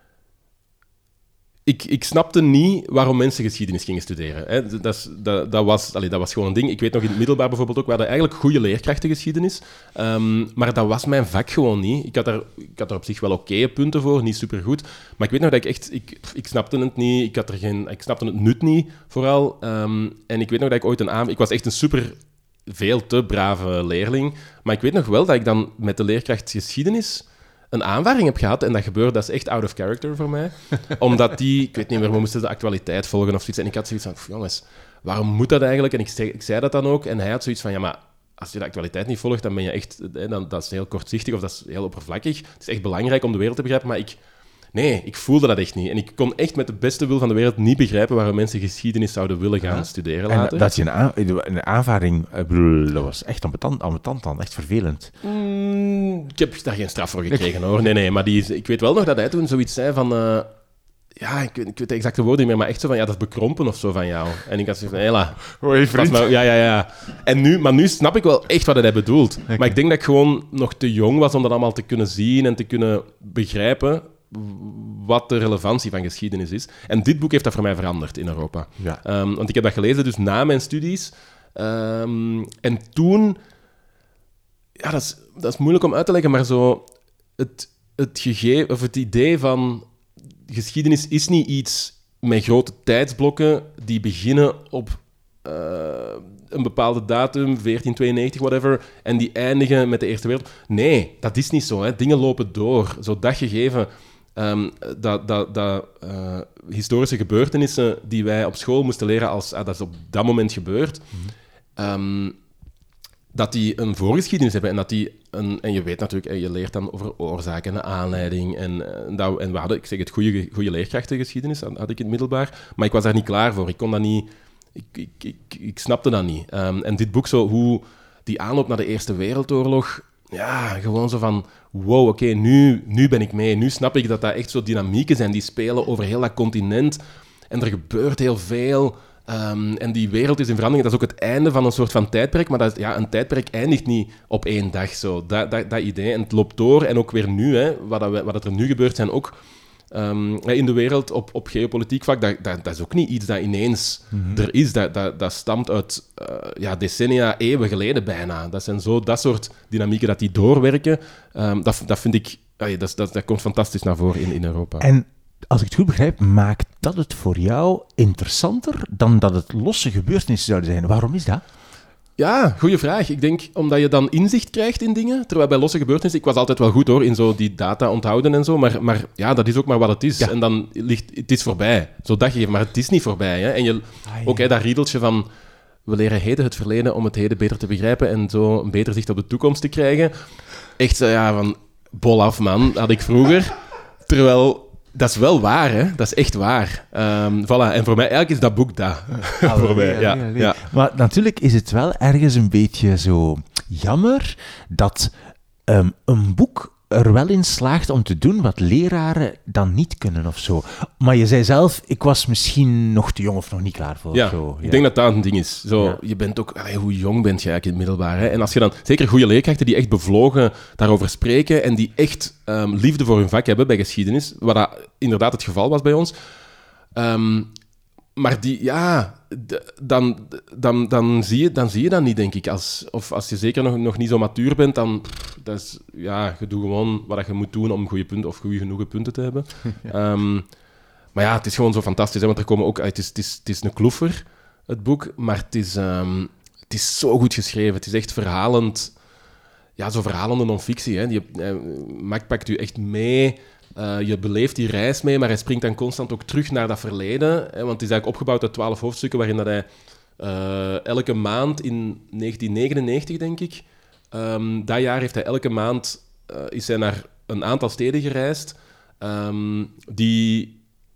Ik, ik snapte niet waarom mensen geschiedenis gingen studeren. Hè. Dat, is, dat, dat, was, allee, dat was gewoon een ding. Ik weet nog in het middelbaar bijvoorbeeld ook, we hadden eigenlijk goede leerkrachten geschiedenis. Um, maar dat was mijn vak gewoon niet. Ik had er, ik had er op zich wel oké okay punten voor, niet supergoed. Maar ik weet nog dat ik echt... Ik, ik snapte het niet. Ik, had er geen, ik snapte het nut niet, vooral. Um, en ik weet nog dat ik ooit een avond... Ik was echt een super... veel te brave leerling. Maar ik weet nog wel dat ik dan met de leerkracht geschiedenis... een aanvaring heb gehad, en dat gebeurde, dat is echt out of character voor mij. Omdat die, ik weet niet meer, we moesten de actualiteit volgen of zoiets. En ik had zoiets van, jongens, waarom moet dat eigenlijk? En ik zei, ik zei dat dan ook. En hij had zoiets van, ja, maar als je de actualiteit niet volgt, dan ben je echt, dan, dat is heel kortzichtig of dat is heel oppervlakkig. Het is echt belangrijk om de wereld te begrijpen, maar ik... Nee, ik voelde dat echt niet. En ik kon echt met de beste wil van de wereld niet begrijpen waarom mensen geschiedenis zouden willen gaan ja. studeren later. En dat je een, aan, een aanvaring... Dat was echt ambetant, ambetant dan, echt vervelend. Mm, ik heb daar geen straf voor gekregen, hoor. Nee, nee, maar die is, ik weet wel nog dat hij toen zoiets zei van... Uh, ja, ik, ik weet de exacte woorden niet meer, maar echt zo van... Ja, dat is bekrompen of zo van jou. En ik had zoiets van... Hela, hoi, vriend. Maar, ja, ja, ja. En nu, maar nu snap ik wel echt wat hij bedoelt. Okay. Maar ik denk dat ik gewoon nog te jong was om dat allemaal te kunnen zien en te kunnen begrijpen... wat de relevantie van geschiedenis is. En dit boek heeft dat voor mij veranderd in Europa. Ja. Um, want ik heb dat gelezen dus na mijn studies. Um, en toen... Ja, dat is, dat is moeilijk om uit te leggen, maar zo... Het, het, gegeven, of het idee van... Geschiedenis is niet iets met grote tijdsblokken die beginnen op... Uh, een bepaalde datum, veertien tweeënnegentig, whatever, en die eindigen met de Eerste Wereld. Nee, dat is niet zo. Hè. Dingen lopen door. Zo dat gegeven... Um, dat, dat, dat uh, historische gebeurtenissen die wij op school moesten leren als ah, dat is op dat moment gebeurd, mm-hmm. um, dat die een voorgeschiedenis hebben en dat die een, en je weet natuurlijk, je leert dan over oorzaken en aanleiding en, en, dat, en we hadden, ik zeg het, goede, goede leerkrachtengeschiedenis had ik in het middelbaar, maar ik was daar niet klaar voor. Ik kon dat niet, ik, ik, ik, ik snapte dat niet. Um, en dit boek, zo, hoe die aanloop naar de Eerste Wereldoorlog, ja, gewoon zo van... Wow, oké, okay, nu, nu ben ik mee. Nu snap ik dat dat echt zo dynamieken zijn die spelen over heel dat continent. En er gebeurt heel veel. Um, en die wereld is in verandering. Dat is ook het einde van een soort van tijdperk. Maar dat, ja, een tijdperk eindigt niet op één dag. Zo. Dat, dat, dat idee. En het loopt door. En ook weer nu, hè, wat, dat, wat er nu gebeurt, zijn ook... Um, in de wereld op, op geopolitiek vlak, dat, dat, dat is ook niet iets dat ineens mm-hmm. er is. Dat, dat, dat stamt uit uh, ja, decennia, eeuwen geleden bijna. Dat zijn zo dat soort dynamieken dat die doorwerken. Um, dat, dat vind ik... Uh, dat, dat, dat komt fantastisch naar voren in, in Europa. En als ik het goed begrijp, maakt dat het voor jou interessanter dan dat het losse gebeurtenissen zouden zijn? Waarom is dat? Ja, goede vraag. Ik denk omdat je dan inzicht krijgt in dingen, terwijl bij losse gebeurtenissen... Ik was altijd wel goed hoor, in zo die data onthouden en zo, maar, maar ja, dat is ook maar wat het is. Ja. En dan ligt... Het is voorbij. Zo dat gegeven, maar het is niet voorbij. Hè. En je, ah, ja. ook hè, dat riedeltje van... We leren heden het verleden om het heden beter te begrijpen en zo een beter zicht op de toekomst te krijgen. Echt zo, ja, van... Bol af, man, had ik vroeger. Terwijl... Dat is wel waar, hè? Dat is echt waar. Um, voilà. En voor mij, eigenlijk is dat boek dat. Ah, voor mij, ja, ja, ja. Maar natuurlijk is het wel ergens een beetje zo jammer dat um, een boek er wel in slaagt om te doen wat leraren dan niet kunnen of zo. Maar je zei zelf, ik was misschien nog te jong of nog niet klaar voor. Ja, zo. ik ja. denk dat dat een ding is. Zo, ja. Je bent ook... Allee, hoe jong bent je eigenlijk in het middelbaar? Hè? En als je dan... Zeker goede leerkrachten die echt bevlogen daarover spreken en die echt um, liefde voor hun vak hebben bij geschiedenis, wat dat inderdaad het geval was bij ons. Um, maar die, ja, d- dan, dan, dan, zie je, dan zie je dat niet, denk ik. Als, of als je zeker nog, nog niet zo matuur bent, dan pff, dat is, ja, je doet gewoon wat je moet doen om goede punten of goede genoegen punten te hebben. Ja. Um, maar ja, het is gewoon zo fantastisch, hè, want er komen ook, het is, het is, het is een kloffer, het boek, maar het is, um, het is zo goed geschreven. Het is echt verhalend, ja, zo verhalende non-fictie. Hè. Je, uh, Mac pakt u echt mee. Uh, je beleeft die reis mee, maar hij springt dan constant ook terug naar dat verleden. Hè, want het is eigenlijk opgebouwd uit twaalf hoofdstukken, waarin dat hij uh, elke maand in negentien negenennegentig, denk ik, um, dat jaar heeft hij elke maand uh, is hij naar een aantal steden gereisd um, die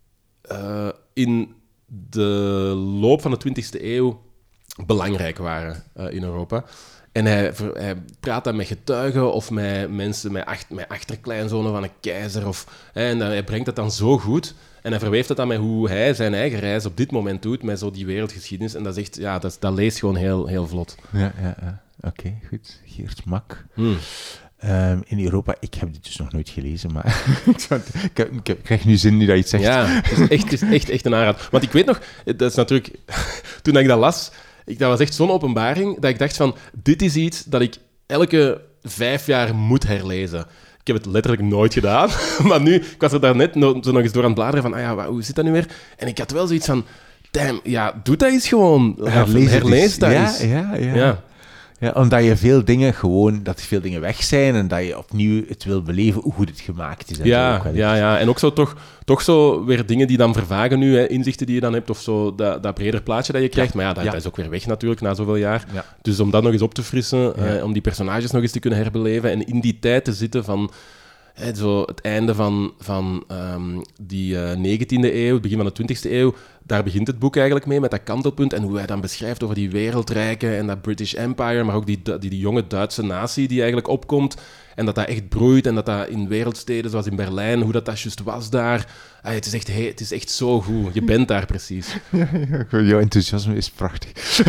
uh, in de loop van de twintigste eeuw belangrijk waren uh, in Europa. En hij, hij praat dan met getuigen of met mensen, met, acht, met achterkleinzonen van een keizer. Of, hè, en dan, hij brengt het dan zo goed. En hij verweeft het dan met hoe hij zijn eigen reis op dit moment doet, met zo die wereldgeschiedenis. En dat is echt, ja, dat, dat leest gewoon heel, heel vlot. Ja, ja, ja. Oké, okay, goed. Geert Mak. Hmm. Um, in Europa, ik heb dit dus nog nooit gelezen, maar ik, ik, ik, ik krijg nu zin nu dat je het zegt. Ja, het is echt, het is echt, echt een aanraad. Want ik weet nog, dat is natuurlijk, toen ik dat las, ik, dat was echt zo'n openbaring, dat ik dacht van, dit is iets dat ik elke vijf jaar moet herlezen. Ik heb het letterlijk nooit gedaan, maar nu, ik was er daarnet no, zo nog eens door aan het bladeren van, ah ja, hoe zit dat nu weer? En ik had wel zoiets van, damn, ja, doe dat eens gewoon. Herlees, Herlees dat ja, eens. Ja, ja, ja. Ja, omdat je veel dingen gewoon, dat veel dingen weg zijn en dat je opnieuw het wil beleven hoe goed het gemaakt is. En ja, zo ook ja, ja, en ook zo toch, toch zo weer dingen die dan vervagen nu, hè, inzichten die je dan hebt, of zo dat, dat breder plaatje dat je krijgt. Ja. Maar ja dat, ja, dat is ook weer weg natuurlijk, na zoveel jaar. Ja. Dus om dat nog eens op te frissen, ja. eh, om die personages nog eens te kunnen herbeleven en in die tijd te zitten van... He, zo het einde van, van um, die uh, negentiende eeuw, het begin van de twintigste eeuw, daar begint het boek eigenlijk mee, met dat kantelpunt en hoe hij dan beschrijft over die wereldrijken en dat British Empire, maar ook die, die, die jonge Duitse natie die eigenlijk opkomt en dat dat echt broeit en dat dat in wereldsteden zoals in Berlijn, hoe dat, dat juist was daar. Ah, het, is echt, hey, het is echt zo goed. Je bent daar precies. Ja, ja, jouw enthousiasme is prachtig.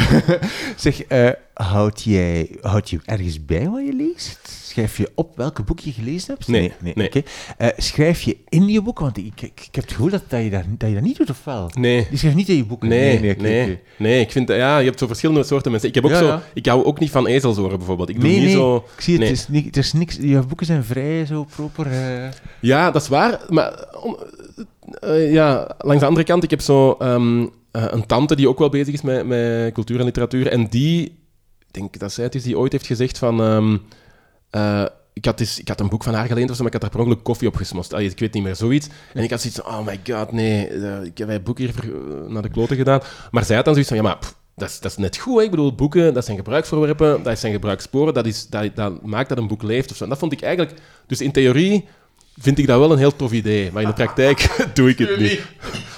Zeg, uh, houd, jij, houd je ergens bij wat je leest? Schrijf je op welke boek je gelezen hebt? Nee. nee, nee. Okay. Uh, schrijf je in je boek? Want ik, ik, ik heb het gevoel dat, dat, je dat, dat je dat niet doet, of wel? Nee. Je schrijft niet in je boeken? Nee, nee, nee, okay, nee. Okay. nee ik vind, ja, je hebt zo verschillende soorten mensen. Ik, heb ook ja, zo, ja. ik hou ook niet van ezelsoren, bijvoorbeeld. Ik doe nee, niet nee, zo... ik zie het, nee. het, is niet, het is niks... Je boeken zijn vrij, zo proper... Uh... Ja, dat is waar, maar... Om, uh, ja, langs de andere kant, ik heb zo um, uh, een tante die ook wel bezig is met, met cultuur en literatuur, en die, ik denk dat zij het is, die ooit heeft gezegd van... Um, uh, Ik had, dus, ik had een boek van haar geleend of zo, maar ik had daar per ongeluk koffie op gesmost. Allee, ik weet niet meer, zoiets. En ik had zoiets van, oh my god, nee, uh, ik heb mijn boek hier uh, naar de kloten gedaan. Maar zij had dan zoiets van, ja, maar pff, dat, is, dat is net goed, hè? Ik bedoel, boeken, dat zijn gebruiksvoorwerpen, dat zijn gebruikssporen, dat, is, dat, dat maakt dat een boek leeft of zo. En dat vond ik eigenlijk... Dus in theorie vind ik dat wel een heel tof idee, maar in de praktijk doe ik het niet.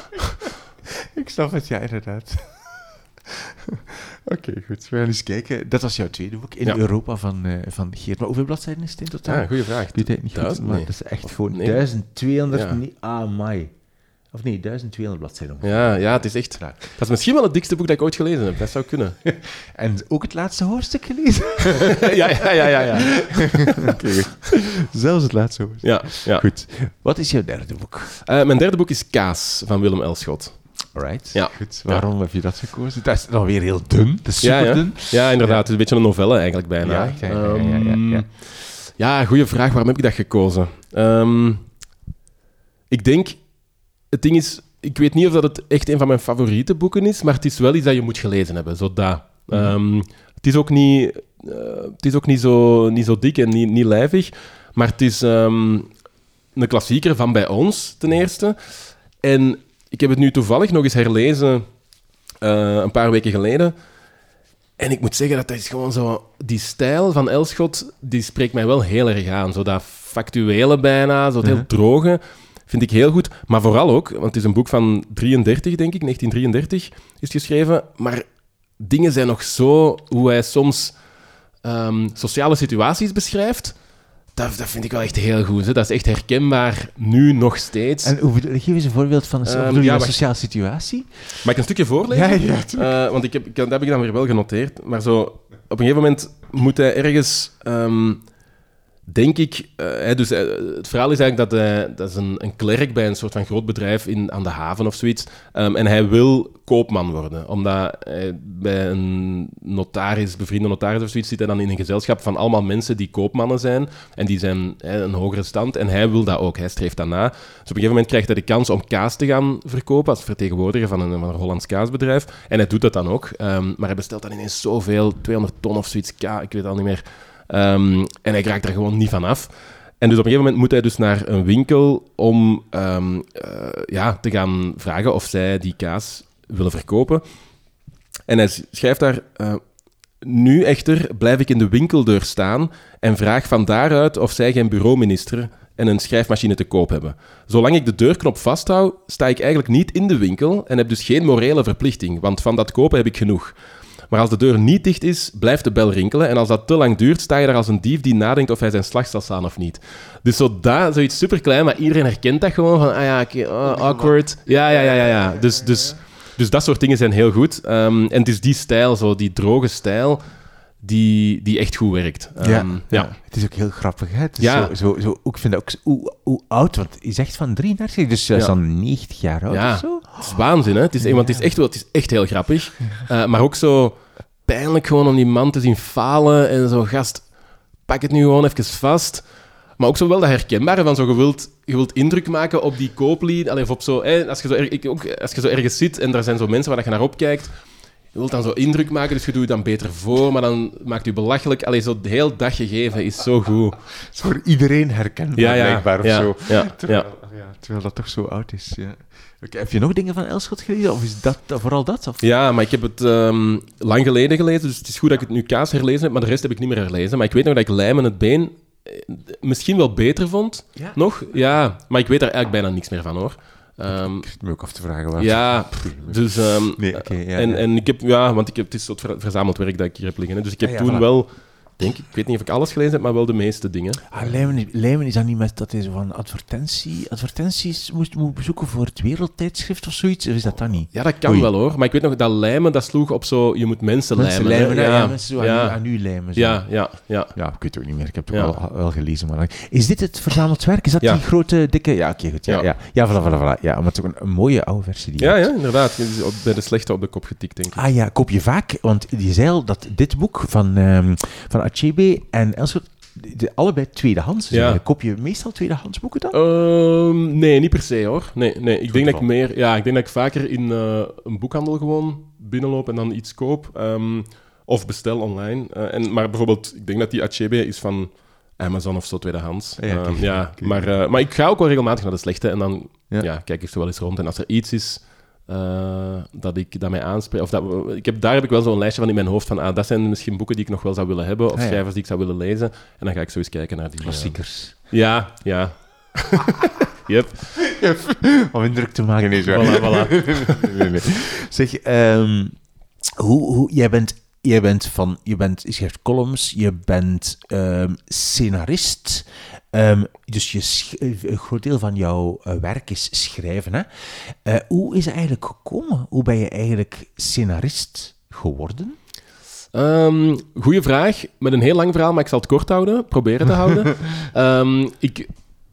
Ik snap het, ja, inderdaad. Oké, okay, goed. We gaan eens kijken. Dat was jouw tweede boek, In ja. Europa van, uh, van Geert. Maar hoeveel bladzijden is het in totaal? Ja, goede vraag. Die tijd niet goed, Duizend, maar nee. dat is echt gewoon nee. duizend tweehonderd... Ja. Nee, ah, mai. Of nee, duizend tweehonderd bladzijden. Ja, ja, het is echt... Ja. Dat is misschien wel het dikste boek dat ik ooit gelezen heb. Dat zou kunnen. En ook het laatste hoofdstuk gelezen? ja, ja, ja, ja. ja. Okay, zelfs het laatste hoofdstuk. Ja, ja. Goed. Wat is jouw derde boek? Uh, mijn derde boek is Kaas, van Willem Elschot. Alright, ja. goed. Waarom ja. heb je dat gekozen? Dat is dan weer heel dun. Dat is super ja, ja. dun. Ja, inderdaad. Ja. Het is een beetje een novelle eigenlijk bijna. Ja, ja, ja. ja, ja, ja, ja. ja goede vraag. Waarom heb ik dat gekozen? Um, ik denk... Het ding is... Ik weet niet of dat het echt een van mijn favoriete boeken is, maar het is wel iets dat je moet gelezen hebben. Zo dat. Mm. Um, het is ook niet... Uh, het is ook niet zo, niet zo dik en niet, niet lijvig, maar het is um, een klassieker van bij ons, ten eerste. En... Ik heb het nu toevallig nog eens herlezen, uh, een paar weken geleden. En ik moet zeggen dat dat is gewoon zo... Die stijl van Elschot, die spreekt mij wel heel erg aan. Zo dat factuele bijna, zo het heel droge, vind ik heel goed. Maar vooral ook, want het is een boek van drieëndertig, denk ik, negentien drieëndertig is geschreven. Maar dingen zijn nog zo... Hoe hij soms um, sociale situaties beschrijft... Dat, dat vind ik wel echt heel goed. Hè. Dat is echt herkenbaar, nu nog steeds. En hoe, geef eens een voorbeeld van een, um, ja, een sociale situatie. Mag ik een stukje voorlezen? Ja, ja. Uh, want ik heb, ik, dat heb ik dan weer wel genoteerd. Maar zo, op een gegeven moment moet hij ergens... Um, denk ik... Uh, dus, uh, het verhaal is eigenlijk dat hij... Dat is een, een klerk bij een soort van groot bedrijf in, aan de haven of zoiets. Um, en hij wil koopman worden. Omdat hij bij een notaris, bevriende notaris of zoiets, zit hij dan in een gezelschap van allemaal mensen die koopmannen zijn. En die zijn uh, een hogere stand. En hij wil dat ook. Hij streeft dat na. Dus op een gegeven moment krijgt hij de kans om kaas te gaan verkopen als vertegenwoordiger van een, van een Hollands kaasbedrijf. En hij doet dat dan ook. Um, maar hij bestelt dan ineens zoveel, tweehonderd ton of zoiets, ka, ik weet het al niet meer... Um, en hij raakt er gewoon niet van af. En dus op een gegeven moment moet hij dus naar een winkel om um, uh, ja, te gaan vragen of zij die kaas willen verkopen. En hij schrijft daar... Uh, nu echter blijf ik in de winkeldeur staan en vraag van daaruit of zij geen bureauminister en een schrijfmachine te koop hebben. Zolang ik de deurknop vasthoud, sta ik eigenlijk niet in de winkel en heb dus geen morele verplichting, want van dat kopen heb ik genoeg. Maar als de deur niet dicht is, blijft de bel rinkelen. En als dat te lang duurt, sta je daar als een dief die nadenkt of hij zijn slag zal slaan of niet. Dus zo dat, zoiets superklein, maar iedereen herkent dat gewoon. Van, ah ja, okay, oh, awkward. Ja, ja, ja, ja. ja. Dus, dus, dus dat soort dingen zijn heel goed. Um, en het is die stijl, zo, die droge stijl, die, die echt goed werkt. Um, ja, ja. ja, het is ook heel grappig. Hè? Het is Ja. zo, zo, zo, ik vind dat ook hoe, hoe oud, want je zegt van drieëndertig, dus hij is Ja. dan negentig jaar oud Ja, of zo. het is waanzin, hè. Het is, want het is echt, wel- het is echt heel grappig. Uh, maar ook zo pijnlijk gewoon om die man te zien falen en zo, gast, pak het nu gewoon even vast. Maar ook zo wel dat herkenbare van zo, je wilt, je wilt indruk maken op die kooplieden. Allee, of op zo, hè, als, je zo er, ik ook, als je zo ergens zit en er zijn zo mensen waar je naar opkijkt, je wilt dan zo indruk maken, dus je doet je dan beter voor, maar dan maakt je belachelijk. Allee, zo het heel daggegeven is zo goed. Het is voor iedereen herkenbaar, Ja, ja, blijkbaar, of ja, zo. ja, terwijl, ja. ja, terwijl dat toch zo oud is, ja. Oké, heb je nog dingen van Elschot gelezen, of is dat vooral dat? Of? Ja, maar ik heb het um, lang geleden gelezen, dus het is goed dat ik het nu kaas herlezen heb, maar de rest heb ik niet meer herlezen. Maar ik weet nog dat ik Lijmen het Been eh, misschien wel beter vond, Ja? nog. Ja, maar ik weet daar eigenlijk bijna niks meer van, hoor. Um, Ik zit me ook af te vragen waar. ja, dus... Um, Nee, oké, ja, en, ja. en ik heb... Ja, want ik heb, het is soort ver- verzameld werk dat ik hier heb liggen. Hè. Dus ik heb Ah, ja, toen voilà. wel... Denk ik, ik weet niet of ik alles gelezen heb, maar wel de meeste dingen. Ah, Lijmen, is- Lijmen is dan niet met dat hij zo van advertentie, advertenties moest, moet bezoeken voor het Wereldtijdschrift of zoiets? Of is dat dan niet? Ja, dat kan Oei. wel, hoor. Maar ik weet nog, dat lijmen, dat sloeg op zo... Je moet mensen, Mensen lijmen. lijmen, hè. ja, ja, mensen zo ja, aan, u, aan u lijmen. Zo. ja, ja, ja. Ja, ik weet het ook niet meer. Ik heb het Ja. ook wel, wel gelezen. Maar... Is dit het verzameld werk? Is dat Ja. die grote, dikke... Ja, oké, goed. Ja, ja. Ja. ja. ja, voilà, voilà, voilà. Ja, maar het is ook een, een mooie oude versie. Die je Ja, hebt. ja, inderdaad. Je is op- bij de slechte op de kop getikt, denk ik. Ah ja, koop je vaak, want je zei al dat dit boek van, ehm van Achebe en Elschot, de, de- allebei tweedehands zijn. Ja. Koop je meestal tweedehands boeken dan? Ehm, nee, niet per se, hoor. Nee, nee. Ik denk dat ik geval. meer... Ja, ik denk dat ik vaker in eh, een boekhandel gewoon binnenloop en dan iets koop. Ehm, of bestel online. Eh, en, maar bijvoorbeeld, ik denk dat die Achebe is van Amazon of zo tweedehands. Ja, Ehm, kijk, ja, kijk. maar, eh, maar ik ga ook wel regelmatig naar de slechte en dan Ja. ja. kijk ik zo wel eens rond. En als er iets is eh, dat ik dat mij aanspreek... Of dat, ik heb, daar heb ik wel zo'n lijstje van in mijn hoofd van ah, dat zijn misschien boeken die ik nog wel zou willen hebben of Ah, ja. schrijvers die ik zou willen lezen. En dan ga ik zo eens kijken naar die... eh, Klassiekers. ja, ja. Yep. Om indruk te maken is waar. Voilà, voilà. nee, nee. Zeg, ehm, hoe, hoe, jij bent, jij bent van, je, bent, je schrijft columns, je bent ehm, scenarist, ehm, dus je sch- een groot deel van jouw eh, werk is schrijven. Hè? Eh, hoe is het eigenlijk gekomen? Hoe ben je eigenlijk scenarist geworden? Um, goeie vraag, met een heel lang verhaal, maar ik zal het kort houden, proberen te houden. um, ik,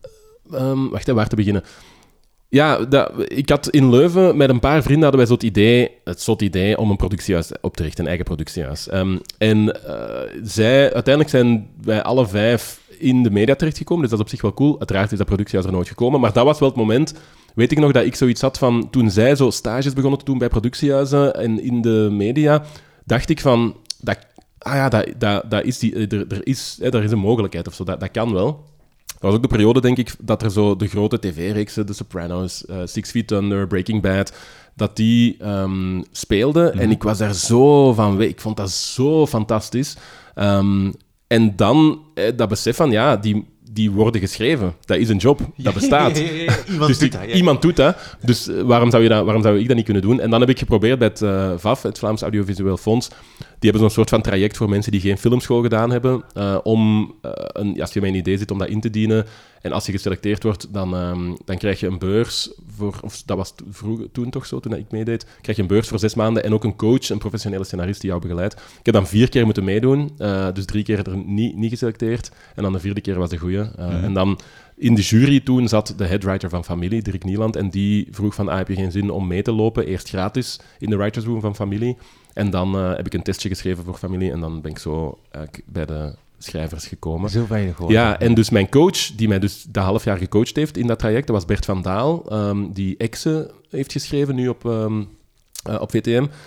um, wacht, hè, waar te beginnen? Ja, dat, ik had in Leuven met een paar vrienden hadden wij zo het idee, het zot idee om een productiehuis op te richten, een eigen productiehuis. Um, en uh, zij, uiteindelijk zijn wij alle vijf in de media terechtgekomen, dus dat is op zich wel cool. Uiteraard is dat productiehuis er nooit gekomen, maar dat was wel het moment, weet ik nog, dat ik zoiets had van, toen zij zo stages begonnen te doen bij productiehuizen en in de media, dacht ik van, dat, ah ja, dat, dat, dat is die, er, er, is, hè, er is een mogelijkheid of zo, dat, dat kan wel. Dat was ook de periode, denk ik, dat er zo de grote tv-reeksen, The Sopranos, uh, Six Feet Under, Breaking Bad, dat die um, speelden. Mm-hmm. En ik was daar zo van weg. Ik vond dat zo fantastisch. Um, en dan eh, dat besef van, ja, die, die worden geschreven. Dat is een job. Dat bestaat. Iemand dus die, doet dat. Ja. Iemand doet dat. Dus uh, waarom, zou je dat, waarom zou ik dat niet kunnen doen? En dan heb ik geprobeerd bij het uh, V A F, het Vlaams Audiovisueel Fonds. Die hebben zo'n soort van traject voor mensen die geen filmschool gedaan hebben. Uh, om, uh, een, als je met een idee zit, om dat in te dienen. En als je geselecteerd wordt, dan, um, dan krijg je een beurs voor, of dat was to, vroeg, toen toch zo, toen ik meedeed, krijg je een beurs voor zes maanden en ook een coach, een professionele scenarist die jou begeleidt. Ik heb dan vier keer moeten meedoen, uh, dus drie keer er niet, niet geselecteerd. En dan de vierde keer was de goeie. Uh, mm-hmm. En dan in de jury toen zat de headwriter van Familie, Dirk Nieland, en die vroeg van, ah, heb je geen zin om mee te lopen? Eerst gratis in de writers room van Familie. En dan uh, heb ik een testje geschreven voor Familie en dan ben ik zo uh, bij de schrijvers gekomen. Zo ben je geworden. Ja, en dus mijn coach, die mij dus dat half jaar gecoacht heeft in dat traject, dat was Bert van Daal, um, die Exe heeft geschreven nu op, um, uh, op V T M.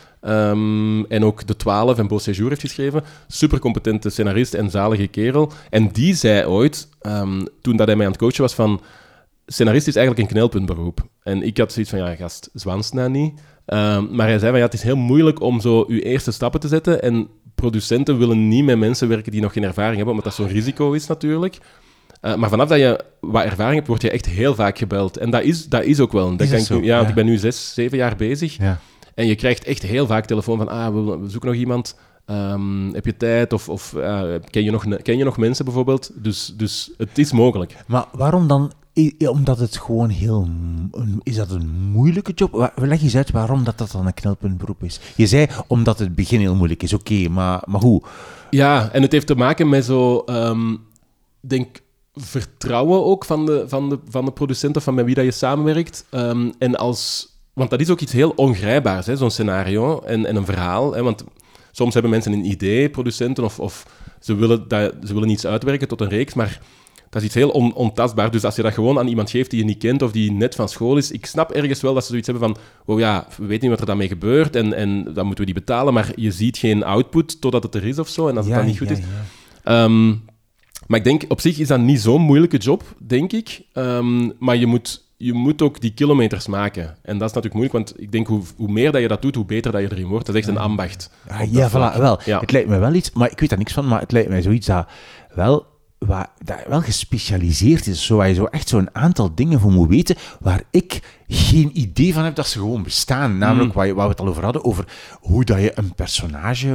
Um, en ook De twaalf en Beau Séjour heeft geschreven. Supercompetente scenarist en zalige kerel. En die zei ooit, um, toen dat hij mij aan het coachen was, van scenarist is eigenlijk een knelpuntberoep. En ik had zoiets van, ja, gast, zwanst nou niet. Um, maar hij zei van, ja, het is heel moeilijk om zo je eerste stappen te zetten en producenten willen niet met mensen werken die nog geen ervaring hebben, omdat dat zo'n risico is natuurlijk. Uh, maar vanaf dat je wat ervaring hebt, word je echt heel vaak gebeld. En dat is, dat is ook wel. Dat is kan ik zo? nu, ja, want Ja. ik ben nu zes, zeven jaar bezig. Ja. En je krijgt echt heel vaak telefoon van, ah, we, we zoeken nog iemand. Um, heb je tijd? Of, of uh, ken, je nog, ken je nog mensen bijvoorbeeld? Dus, dus het is mogelijk. Maar waarom dan? I- Omdat het gewoon heel... een- Is dat een moeilijke job? Wa- Leg eens uit waarom dat, dat dan een knelpuntberoep is. Je zei omdat het begin heel moeilijk is. Oké, okay, maar, maar hoe? Ja, en het heeft te maken met zo... Um, denk vertrouwen ook van de, van de, van de producent of van met wie dat je samenwerkt. Um, en als... Want dat is ook iets heel ongrijpbaars, hè, zo'n scenario en, en een verhaal. Hè, want soms hebben mensen een idee, producenten, of, of ze, willen dat, ze willen iets uitwerken tot een reeks, maar dat is iets heel on, ontastbaar. Dus als je dat gewoon aan iemand geeft die je niet kent of die net van school is, ik snap ergens wel dat ze zoiets hebben van, oh ja, we weten niet wat er daarmee gebeurt en, en dan moeten we die betalen, maar je ziet geen output totdat het er is of zo. En als Ja, het dan niet goed ja, is... ja. Um, maar ik denk, op zich is dat niet zo'n moeilijke job, denk ik. Um, maar je moet... Je moet ook die kilometers maken. En dat is natuurlijk moeilijk, want ik denk hoe, hoe meer dat je dat doet, hoe beter dat je erin wordt. Dat is echt een ambacht. Ah, op ja, dat vlak. voilà, wel. Ja. Het lijkt me wel iets, maar ik weet daar niks van, maar het lijkt mij zoiets dat wel, waar, dat wel gespecialiseerd is. Zo, waar je zo echt zo'n aantal dingen voor moet weten, waar ik geen idee van heb dat ze gewoon bestaan. Namelijk, Mm. waar, je, waar we het al over hadden, over hoe dat je een personage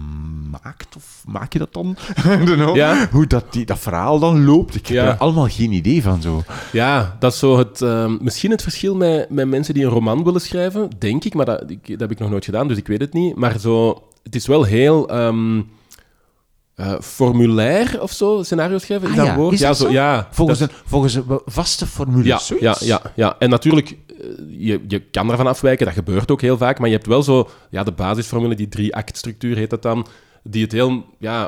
maakt, of maak je dat dan? I don't know. Ja. Hoe dat, die, dat verhaal dan loopt. Ik heb Ja. er allemaal geen idee van, zo. Ja, dat is zo het, um, misschien het verschil met, met mensen die een roman willen schrijven, denk ik, maar dat, ik, dat heb ik nog nooit gedaan, dus ik weet het niet. Maar zo, het is wel heel um, uh, formulair of zo, scenario schrijven, is Ah dat ja, een woord? is ja, dat zo, zo? ja. Volgens, dat- een, volgens een vaste formule, Ja, zoiets? ja, ja, ja. En natuurlijk, eh, je, je kan ervan afwijken, dat gebeurt ook heel vaak, maar je hebt wel zo, ja, de basisformule, die drie-act-structuur heet dat dan, die het heel, ja,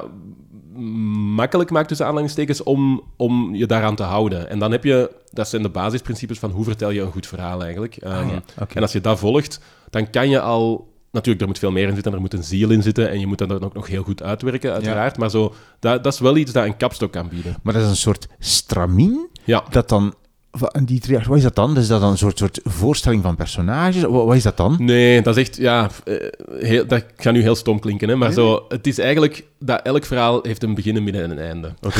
makkelijk maakt tussen aanhalingstekens om, om je daaraan te houden. En dan heb je, dat zijn de basisprincipes van hoe vertel je een goed verhaal eigenlijk. Um, Ah, ja, oké. En als je dat volgt, dan kan je al... Natuurlijk, er moet veel meer in zitten, er moet een ziel in zitten en je moet dat dan ook nog heel goed uitwerken, uiteraard. Maar zo, dat, dat is wel iets dat een kapstok kan bieden. Maar dat is een soort stramien, Ja. dat dan... wa- Die drie, wat is dat dan? Is dat dan een soort, soort voorstelling van personages? Wat, wat is dat dan? Nee, dat is echt, ja, eh, heel, dat gaat nu heel stom klinken, hè, maar zo, het is eigenlijk dat elk verhaal heeft een begin, een midden en een einde. Oké.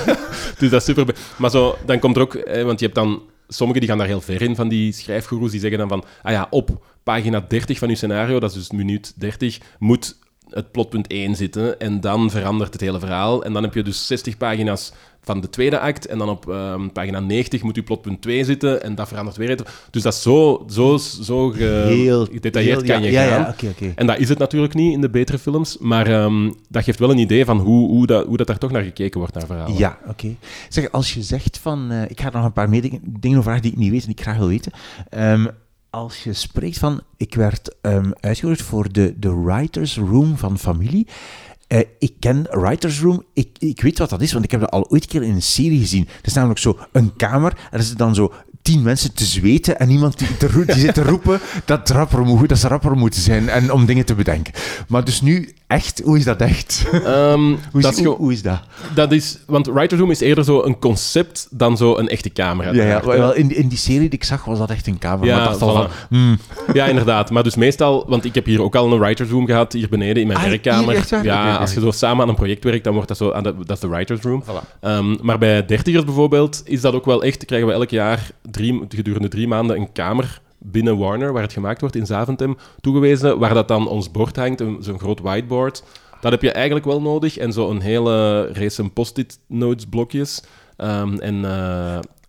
Dus dat is super. be- Maar zo, dan komt er ook, eh, want je hebt dan, sommigen die gaan daar heel ver in, van die schrijfgoeroes, die zeggen dan van, ah ja, op pagina dertig van je scenario, dat is dus minuut dertig, moet het plotpunt één zitten en dan verandert het hele verhaal. En dan heb je dus zestig pagina's van de tweede act en dan op ehm, pagina negentig moet je plotpunt twee zitten en dat verandert weer. Dus dat is zo, zo, zo ge- Heel gedetailleerd heel- kan je ja, gaan. Ja, oké, oké. En dat is het natuurlijk niet in de betere films, maar ehm, dat geeft wel een idee van hoe, hoe, dat, hoe dat daar toch naar gekeken wordt, naar verhalen. Ja, oké. Zeg, als je zegt van... eh, ik ga er nog een paar meer dingen, dingen over vragen die ik niet weet en die ik graag wil weten. Ehm, als je spreekt van... Ik werd ehm, uitgenodigd voor de, de writers room van Familie. Eh, ik ken Writers Room, ik, ik weet wat dat is, want ik heb dat al ooit een keer in een serie gezien. Er is namelijk zo een kamer, en er zitten dan zo tien mensen te zweten en iemand die, te roe- die zit te roepen dat, het rapper moet, dat ze rapper moeten zijn en om dingen te bedenken. Maar dus nu, echt, hoe is dat echt? Ehm, Hoe is, dat, is hoe, gewoon- hoe is dat? dat is, want Writer's Room is eerder zo een concept dan zo een echte kamer. Ja, ja, uiteraard, hè. wel, in, in die serie die ik zag was dat echt een kamer. Ja, maar ik dacht al voilà. van, hmm, Ja, inderdaad. Maar dus meestal, want ik heb hier ook al een writer's room gehad, hier beneden in mijn Ah, werkkamer. hier, echt waar? Ja, Oké, oké. als je zo samen aan een project werkt, dan wordt dat zo, aan de, dat is de writer's room. Voilà. Ehm, maar bij dertigers bijvoorbeeld is dat ook wel echt, krijgen we elk jaar drie, gedurende drie maanden een kamer binnen Warner, waar het gemaakt wordt in Zaventem, toegewezen, waar dat dan ons bord hangt, een- zo'n groot whiteboard. Dat heb je eigenlijk wel nodig. En zo een hele race post-it notes blokjes. Ehm, en, eh,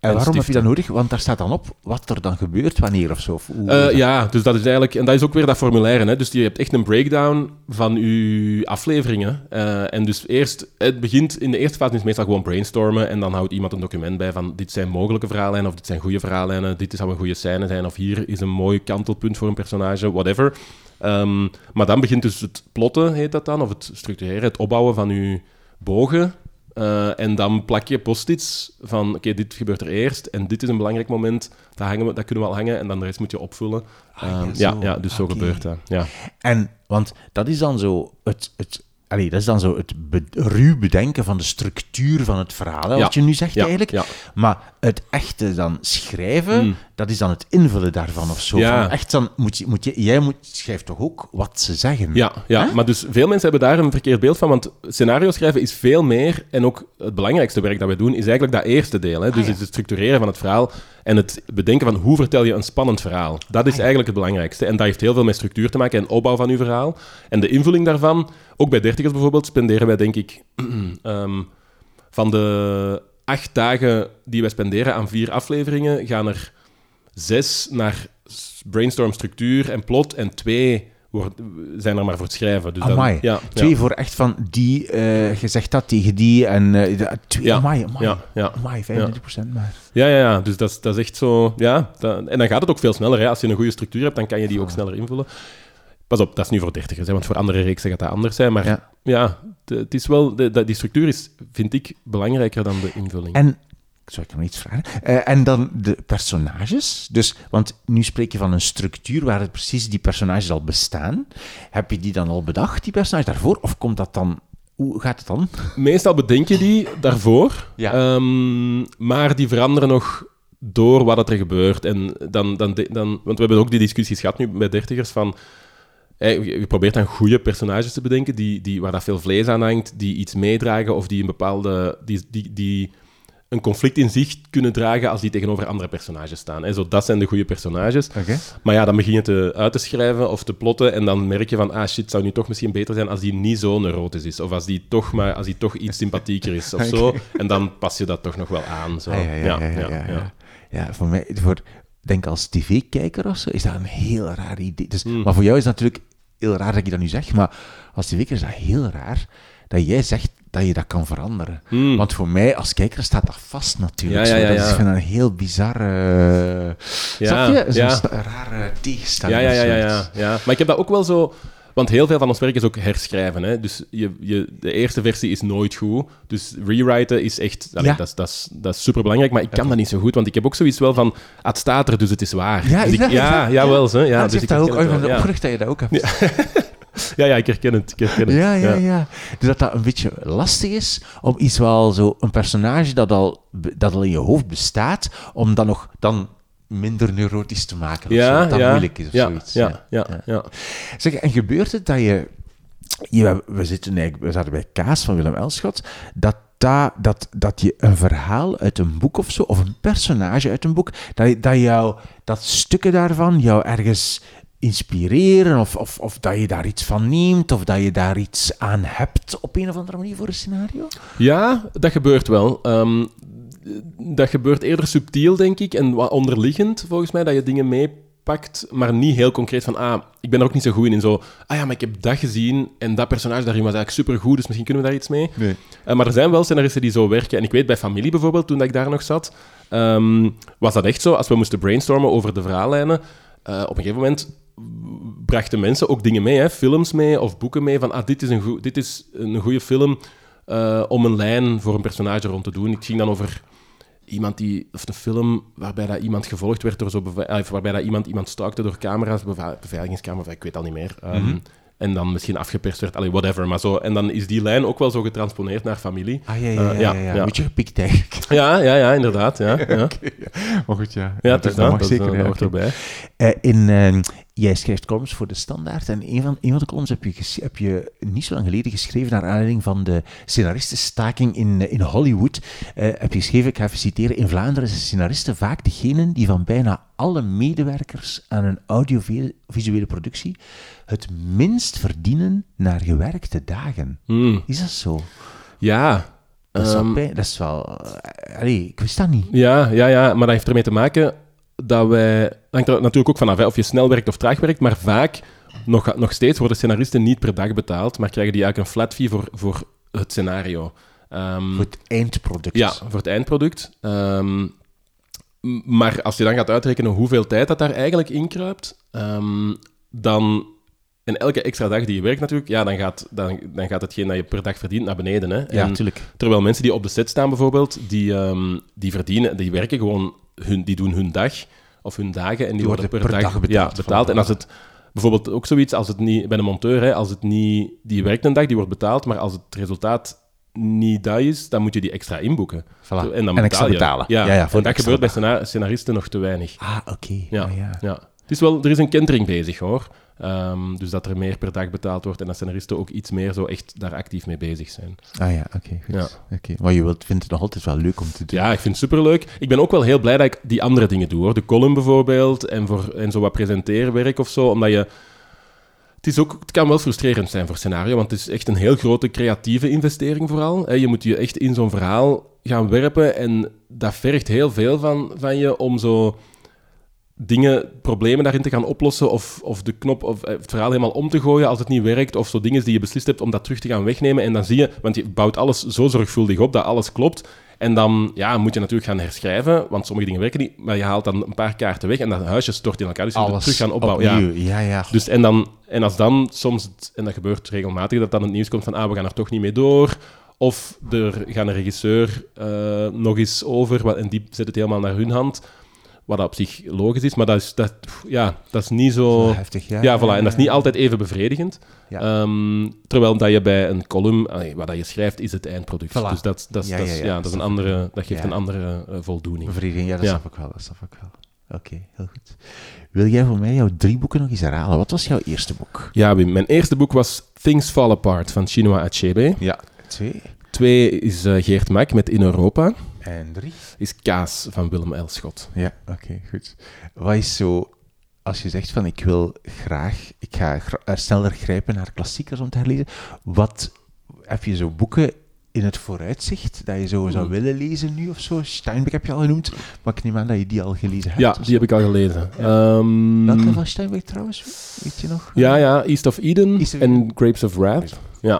En waarom stiften. heb je dat nodig? Want daar staat dan op wat er dan gebeurt, wanneer of zo. Of hoe Uh, is dat? ja, dus dat is eigenlijk... En dat is ook weer dat formulaire. Hè? Dus je hebt echt een breakdown van je afleveringen. Uh, en dus eerst... Het begint... In de eerste fase is het meestal gewoon brainstormen. En dan houdt iemand een document bij van... Dit zijn mogelijke verhaallijnen, of dit zijn goede verhaallijnen. Dit zou een goede scène zijn, of hier is een mooi kantelpunt voor een personage, whatever. Um, maar dan begint dus het plotten, heet dat dan. Of het structureren, het opbouwen van je bogen... Uh, en dan plak je post-its van, oké, okay, dit gebeurt er eerst en dit is een belangrijk moment, dat, hangen we, dat kunnen we al hangen en dan de rest moet je opvullen. Ah, Uh, ja, ja, zo. ja, dus Okay. zo gebeurt dat. Ja. En, want dat is dan zo het... het Allee, dat is dan zo het be- ruw bedenken van de structuur van het verhaal, hè, Ja. wat je nu zegt Ja, eigenlijk. ja. Maar het echte dan schrijven, Mm. dat is dan het invullen daarvan of zo. Ja. Van echt dan moet je, moet je, jij moet, schrijft toch ook wat ze zeggen? Ja, ja. Huh? Maar dus veel mensen hebben daar een verkeerd beeld van, want scenario schrijven is veel meer, en ook het belangrijkste werk dat we doen, is eigenlijk dat eerste deel. Hè? Dus Ah, ja. is het structureren van het verhaal en het bedenken van hoe vertel je een spannend verhaal. Dat is Ah, ja. eigenlijk het belangrijkste. En dat heeft heel veel met structuur te maken en opbouw van je verhaal. En de invulling daarvan, ook bij dertigers bijvoorbeeld, spenderen wij denk ik um, van de acht dagen die wij spenderen aan vier afleveringen, gaan er zes naar brainstorm, structuur en plot en twee wordt, zijn er maar voor het schrijven. Dus Amai. dan, ja, Twee ja. voor echt van die, uh, je zegt dat tegen die en uh, de, twee, Ja. amai, amai, Ja, ja. amai, vijfentwintig procent maar. Ja, ja, ja. Dus dat is, dat is echt zo... Ja, dat, en dan gaat het ook veel sneller. Hè. Als je een goede structuur hebt, dan kan je die ook sneller invullen. Pas op, dat is nu voor dertigers, hè, want voor andere reeksen gaat dat anders zijn. Maar ja, Ja. ja de, het is wel, de, de, die structuur is, vind ik, belangrijker dan de invulling. En, zou ik nog iets vragen? Uh, en dan de personages. Dus, want nu spreek je van een structuur waar het precies die personages al bestaan. Heb je die dan al bedacht, die personages daarvoor? Of komt dat dan... Hoe gaat het dan? Meestal bedenk je die daarvoor, Ja. um, maar die veranderen nog door wat er gebeurt. En dan, dan, dan, want we hebben ook die discussies gehad nu bij dertigers van... Hey, je probeert dan goede personages te bedenken, die, die, waar dat veel vlees aan hangt, die iets meedragen of die een bepaalde... Die, die, die een conflict in zich kunnen dragen als die tegenover andere personages staan. Hè. Zo, dat zijn de goede personages. Okay. Maar ja, dan begin je te, uit te schrijven of te plotten en dan merk je van, ah shit, het zou nu toch misschien beter zijn als die niet zo neurotisch is. Of als die toch, maar, als die toch iets sympathieker is of Okay. zo. En dan pas je dat toch nog wel aan. Zo. Ah, ja, ja, ja, ja, ja, ja. Ja, voor mij, voor, denk als tv-kijker of zo, is dat een heel raar idee. Dus, Hmm. Maar voor jou is het natuurlijk heel raar dat je dat nu zegt, maar als tv-kijker is dat heel raar dat jij zegt dat je dat kan veranderen. Hmm. Want voor mij als kijker staat dat vast natuurlijk. Ja, ja, ja, zo. Dat is, ja. ik vind dat een heel bizarre... Ja, snap je? Zo'n ja. sta- rare tegenstelling. Ja, ja, ja, of ja, zoiets. ja, ja. Maar ik heb dat ook wel zo... Want heel veel van ons werk is ook herschrijven. Hè? Dus je, je, de eerste versie is nooit goed. Dus rewriten is echt... Allee, Ja. dat, is, dat, is, dat is superbelangrijk, maar ik kan dat niet zo goed. Want ik heb ook zoiets wel van... Het staat er, dus het is waar. Ja, dus is ik, dat- is ja, dat- ja, wel. Hè? Ja, Ah, dus dus ik dat ook herken het wel, ja. opgelucht dat je dat ook hebt. Ja, ja, ik herken het. Ik herken het. Ja, ja, ja. Dus dat dat een beetje lastig is om iets wel zo, een personage dat al, dat al in je hoofd bestaat, om dan nog dan minder neurotisch te maken. Of Ja, zo, dat dat ja, moeilijk is of ja, zoiets. Ja, ja, ja. ja. Zeg, en gebeurt het dat je... je we, zitten eigenlijk, we zaten bij Kaas van Willem Elschot, dat, da, dat, dat je een verhaal uit een boek of zo, of een personage uit een boek, dat, dat, jou, dat stukken daarvan jou ergens inspireren, of, of, of dat je daar iets van neemt, of dat je daar iets aan hebt op een of andere manier voor een scenario? Ja, dat gebeurt wel. Um, dat gebeurt eerder subtiel, denk ik, en wat onderliggend, volgens mij, dat je dingen meepakt, maar niet heel concreet van, ah, ik ben er ook niet zo goed in, zo, ah ja, maar ik heb dat gezien, en dat personage daarin was eigenlijk supergoed, dus misschien kunnen we daar iets mee. Nee. Uh, maar er zijn wel scenaristen die zo werken, en ik weet bij Familie bijvoorbeeld, toen dat ik daar nog zat, um, was dat echt zo, als we moesten brainstormen over de verhaallijnen, uh, op een gegeven moment brachten mensen ook dingen mee, hè, films mee of boeken mee, van ah, dit is een, goe- dit is een goede film uh, om een lijn voor een personage rond te doen. Ik ging dan over iemand die, of een film waarbij dat iemand gevolgd werd door zo, beva- uh, waarbij dat iemand iemand stalkte door camera's, beva- beveiligingskamer, ik weet al niet meer. Um, Mhm. En dan misschien afgeperst werd, allee, whatever. Maar zo, en dan is die lijn ook wel zo getransponeerd naar Familie. Ah, ja, ja, ja. Uh, ja, ja, ja. ja. Beetje gepikt eigenlijk. Ja, ja, ja, inderdaad. Ja, ja. Oké, ja. Maar goed, ja. Ja, het is dat. mag Dat, zeker. dat ja, hoort oké. erbij. Uh, in, uh, jij schrijft columns voor De Standaard en een van, een van de columns heb je, ges- heb je niet zo lang geleden geschreven naar aanleiding van de scenaristenstaking in, uh, in Hollywood. Uh, heb je geschreven, ik ga even citeren, in Vlaanderen zijn scenaristen vaak degenen die van bijna alle medewerkers aan een audiovisuele productie het minst verdienen naar gewerkte dagen. Hmm. Is dat zo? Ja, Dat is wel... Ehm, pijn- dat is wel uh, allee, ik wist dat niet. Ja, ja, ja, maar dat heeft ermee te maken dat wij... Dat hangt er natuurlijk ook vanaf, hè, of je snel werkt of traag werkt, maar vaak, nog, nog steeds, worden scenaristen niet per dag betaald, maar krijgen die eigenlijk een flat fee voor, voor het scenario. Um, Voor het eindproduct. Ja, voor het eindproduct. Um, maar als je dan gaat uitrekenen hoeveel tijd dat daar eigenlijk inkruipt, um, dan... En elke extra dag die je werkt natuurlijk, ja, dan gaat, dan, dan gaat hetgeen dat je per dag verdient naar beneden. Hè. Ja, En natuurlijk. terwijl mensen die op de set staan bijvoorbeeld, die, um, die verdienen, die werken gewoon, hun, die doen hun dag of hun dagen en die, Die worden worden per, per dag, dag betaald. Ja, betaald. En als het bijvoorbeeld ook zoiets, als het niet, bij een monteur, hè, als het niet, die werkt een dag, die wordt betaald, maar als het resultaat niet dat is, dan moet je die extra inboeken. Voilà. En dan En betaal extra je. betalen. Ja, Ja, ja, voor en een dat extra gebeurt bij dag. scena- scenaristen nog te weinig. Ah, oké. Okay. Ja, Ah, ja. ja. Het is wel, er is een kentering bezig, hoor. Um, dus dat er meer per dag betaald wordt en dat scenaristen ook iets meer zo echt daar actief mee bezig zijn. Ah ja, oké. Okay, goed. Ja. Okay. Maar je wilt, vindt het nog altijd wel leuk om te doen. Ja, ik vind het superleuk. Ik ben ook wel heel blij dat ik die andere dingen doe, hoor. De column bijvoorbeeld en, voor, en zo wat presenteerwerk of zo, omdat je... Het, is ook, het kan wel frustrerend zijn voor scenario, want het is echt een heel grote creatieve investering vooral. Je moet je echt in zo'n verhaal gaan werpen en dat vergt heel veel van, van je om zo dingen, problemen daarin te gaan oplossen of, of de knop of het verhaal helemaal om te gooien als het niet werkt of zo dingen die je beslist hebt om dat terug te gaan wegnemen en dan zie je, want je bouwt alles zo zorgvuldig op dat alles klopt en dan ja, moet je natuurlijk gaan herschrijven, want sommige dingen werken niet, maar je haalt dan een paar kaarten weg en dat huisje stort in elkaar, dus je moet het terug gaan opbouwen. Opnieuw. Ja. Ja, ja. Dus, en, dan, en als dan soms, het, en dat gebeurt regelmatig, dat dan het nieuws komt van ah, we gaan er toch niet mee door, of er gaan een regisseur uh, nog eens over en die zet het helemaal naar hun hand. Wat op zich logisch is, maar dat is, dat, ja, dat is niet zo... Zo heftig, ja. Ja, voilà. En dat is niet altijd even bevredigend. Ja. Um, terwijl dat je bij een column, allee, wat dat je schrijft, is het eindproduct. Voilà. Dus dat, dat, Ja, dat, ja, is- ja, ja, dat dat, is een snap ik. andere, dat geeft Ja. een andere uh, voldoening. Bevrediging, ja, dat Ja. snap ik wel. Dat snap ik wel. Oké, okay, heel goed. Wil jij voor mij jouw drie boeken nog eens herhalen? Wat was jouw eerste boek? Ja, Wim. Mijn eerste boek was Things Fall Apart van Chinua Achebe. Ja. Twee. Twee is uh, Geert Mak met In Europa. En drie. Is Kaas van Willem Elschot. Ja, oké, okay, goed. Wat is zo, als je zegt van ik wil graag, ik ga gra- uh, sneller grijpen naar klassiekers om te herlezen, wat heb je zo boeken in het vooruitzicht dat je zo zou willen lezen nu of zo? Steinbeck heb je al genoemd, maar ik neem aan dat je die al gelezen hebt. Ja, of die zo. heb ik al gelezen. Ja. Um, Welke van Steinbeck trouwens? Weet je nog? Ja, ja, East of Eden East of en Eden. Grapes of Wrath. Ja.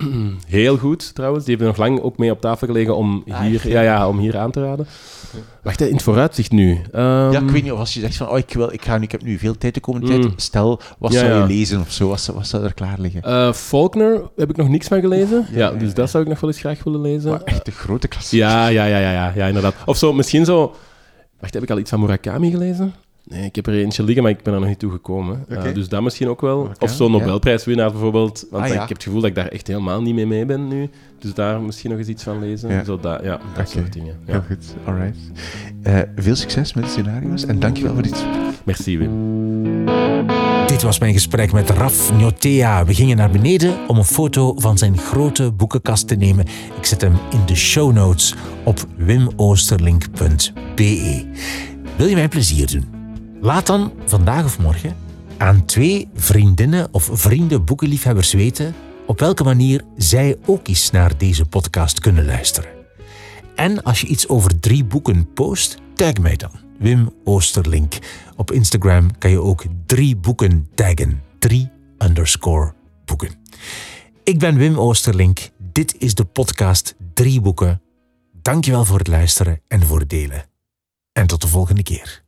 Heel goed, trouwens. Die hebben nog lang ook mee op tafel gelegen om Ah, hier, echt, ja. ja, ja, om hier aan te raden. Wacht, hè, in het vooruitzicht nu. Um, Ja, ik weet niet of als je zegt van oh, ik, wil, ik, ga nu, ik heb nu veel tijd de komende tijd, Mm. stel, wat Ja, zou je ja. lezen of zo? Wat, zou- wat zou er klaar liggen? uh, Faulkner heb ik nog niks van gelezen. Ja, Ja, ja, dus ja. dat zou ik nog wel eens graag willen lezen. Maar echt de grote klassiekers. Ja, ja, ja, ja, ja, ja, inderdaad. Of zo, misschien zo... Wacht, heb ik al iets van Murakami gelezen? Nee, ik heb er eentje liggen, maar ik ben er nog niet toe gekomen. Uh, Oké. dus dat misschien ook wel. Murakami, Of zo'n ja. Nobelprijswinnaar bijvoorbeeld. Want Ah, ik ja. heb het gevoel dat ik daar echt helemaal niet mee mee ben nu. Dus daar misschien nog eens iets van lezen. Ja. Zo dat, ja, dat Oké. soort dingen. Heel Ja. goed, alright. Uh, veel succes met de scenario's en dankjewel voor dit gesprek. Merci, Wim. Dit was mijn gesprek met Raf Njotea. We gingen naar beneden om een foto van zijn grote boekenkast te nemen. Ik zet hem in de show notes op wimoosterlink punt be. Wil je mij plezier doen? Laat dan vandaag of morgen aan twee vriendinnen of vrienden boekenliefhebbers weten op welke manier zij ook eens naar deze podcast kunnen luisteren. En als je iets over drie boeken post, tag mij dan. Wim Oosterlink. Op Instagram kan je ook drie boeken taggen. Drie underscore boeken. Ik ben Wim Oosterlink. Dit is de podcast Drie Boeken. Dankjewel voor het luisteren en voor het delen. En tot de volgende keer.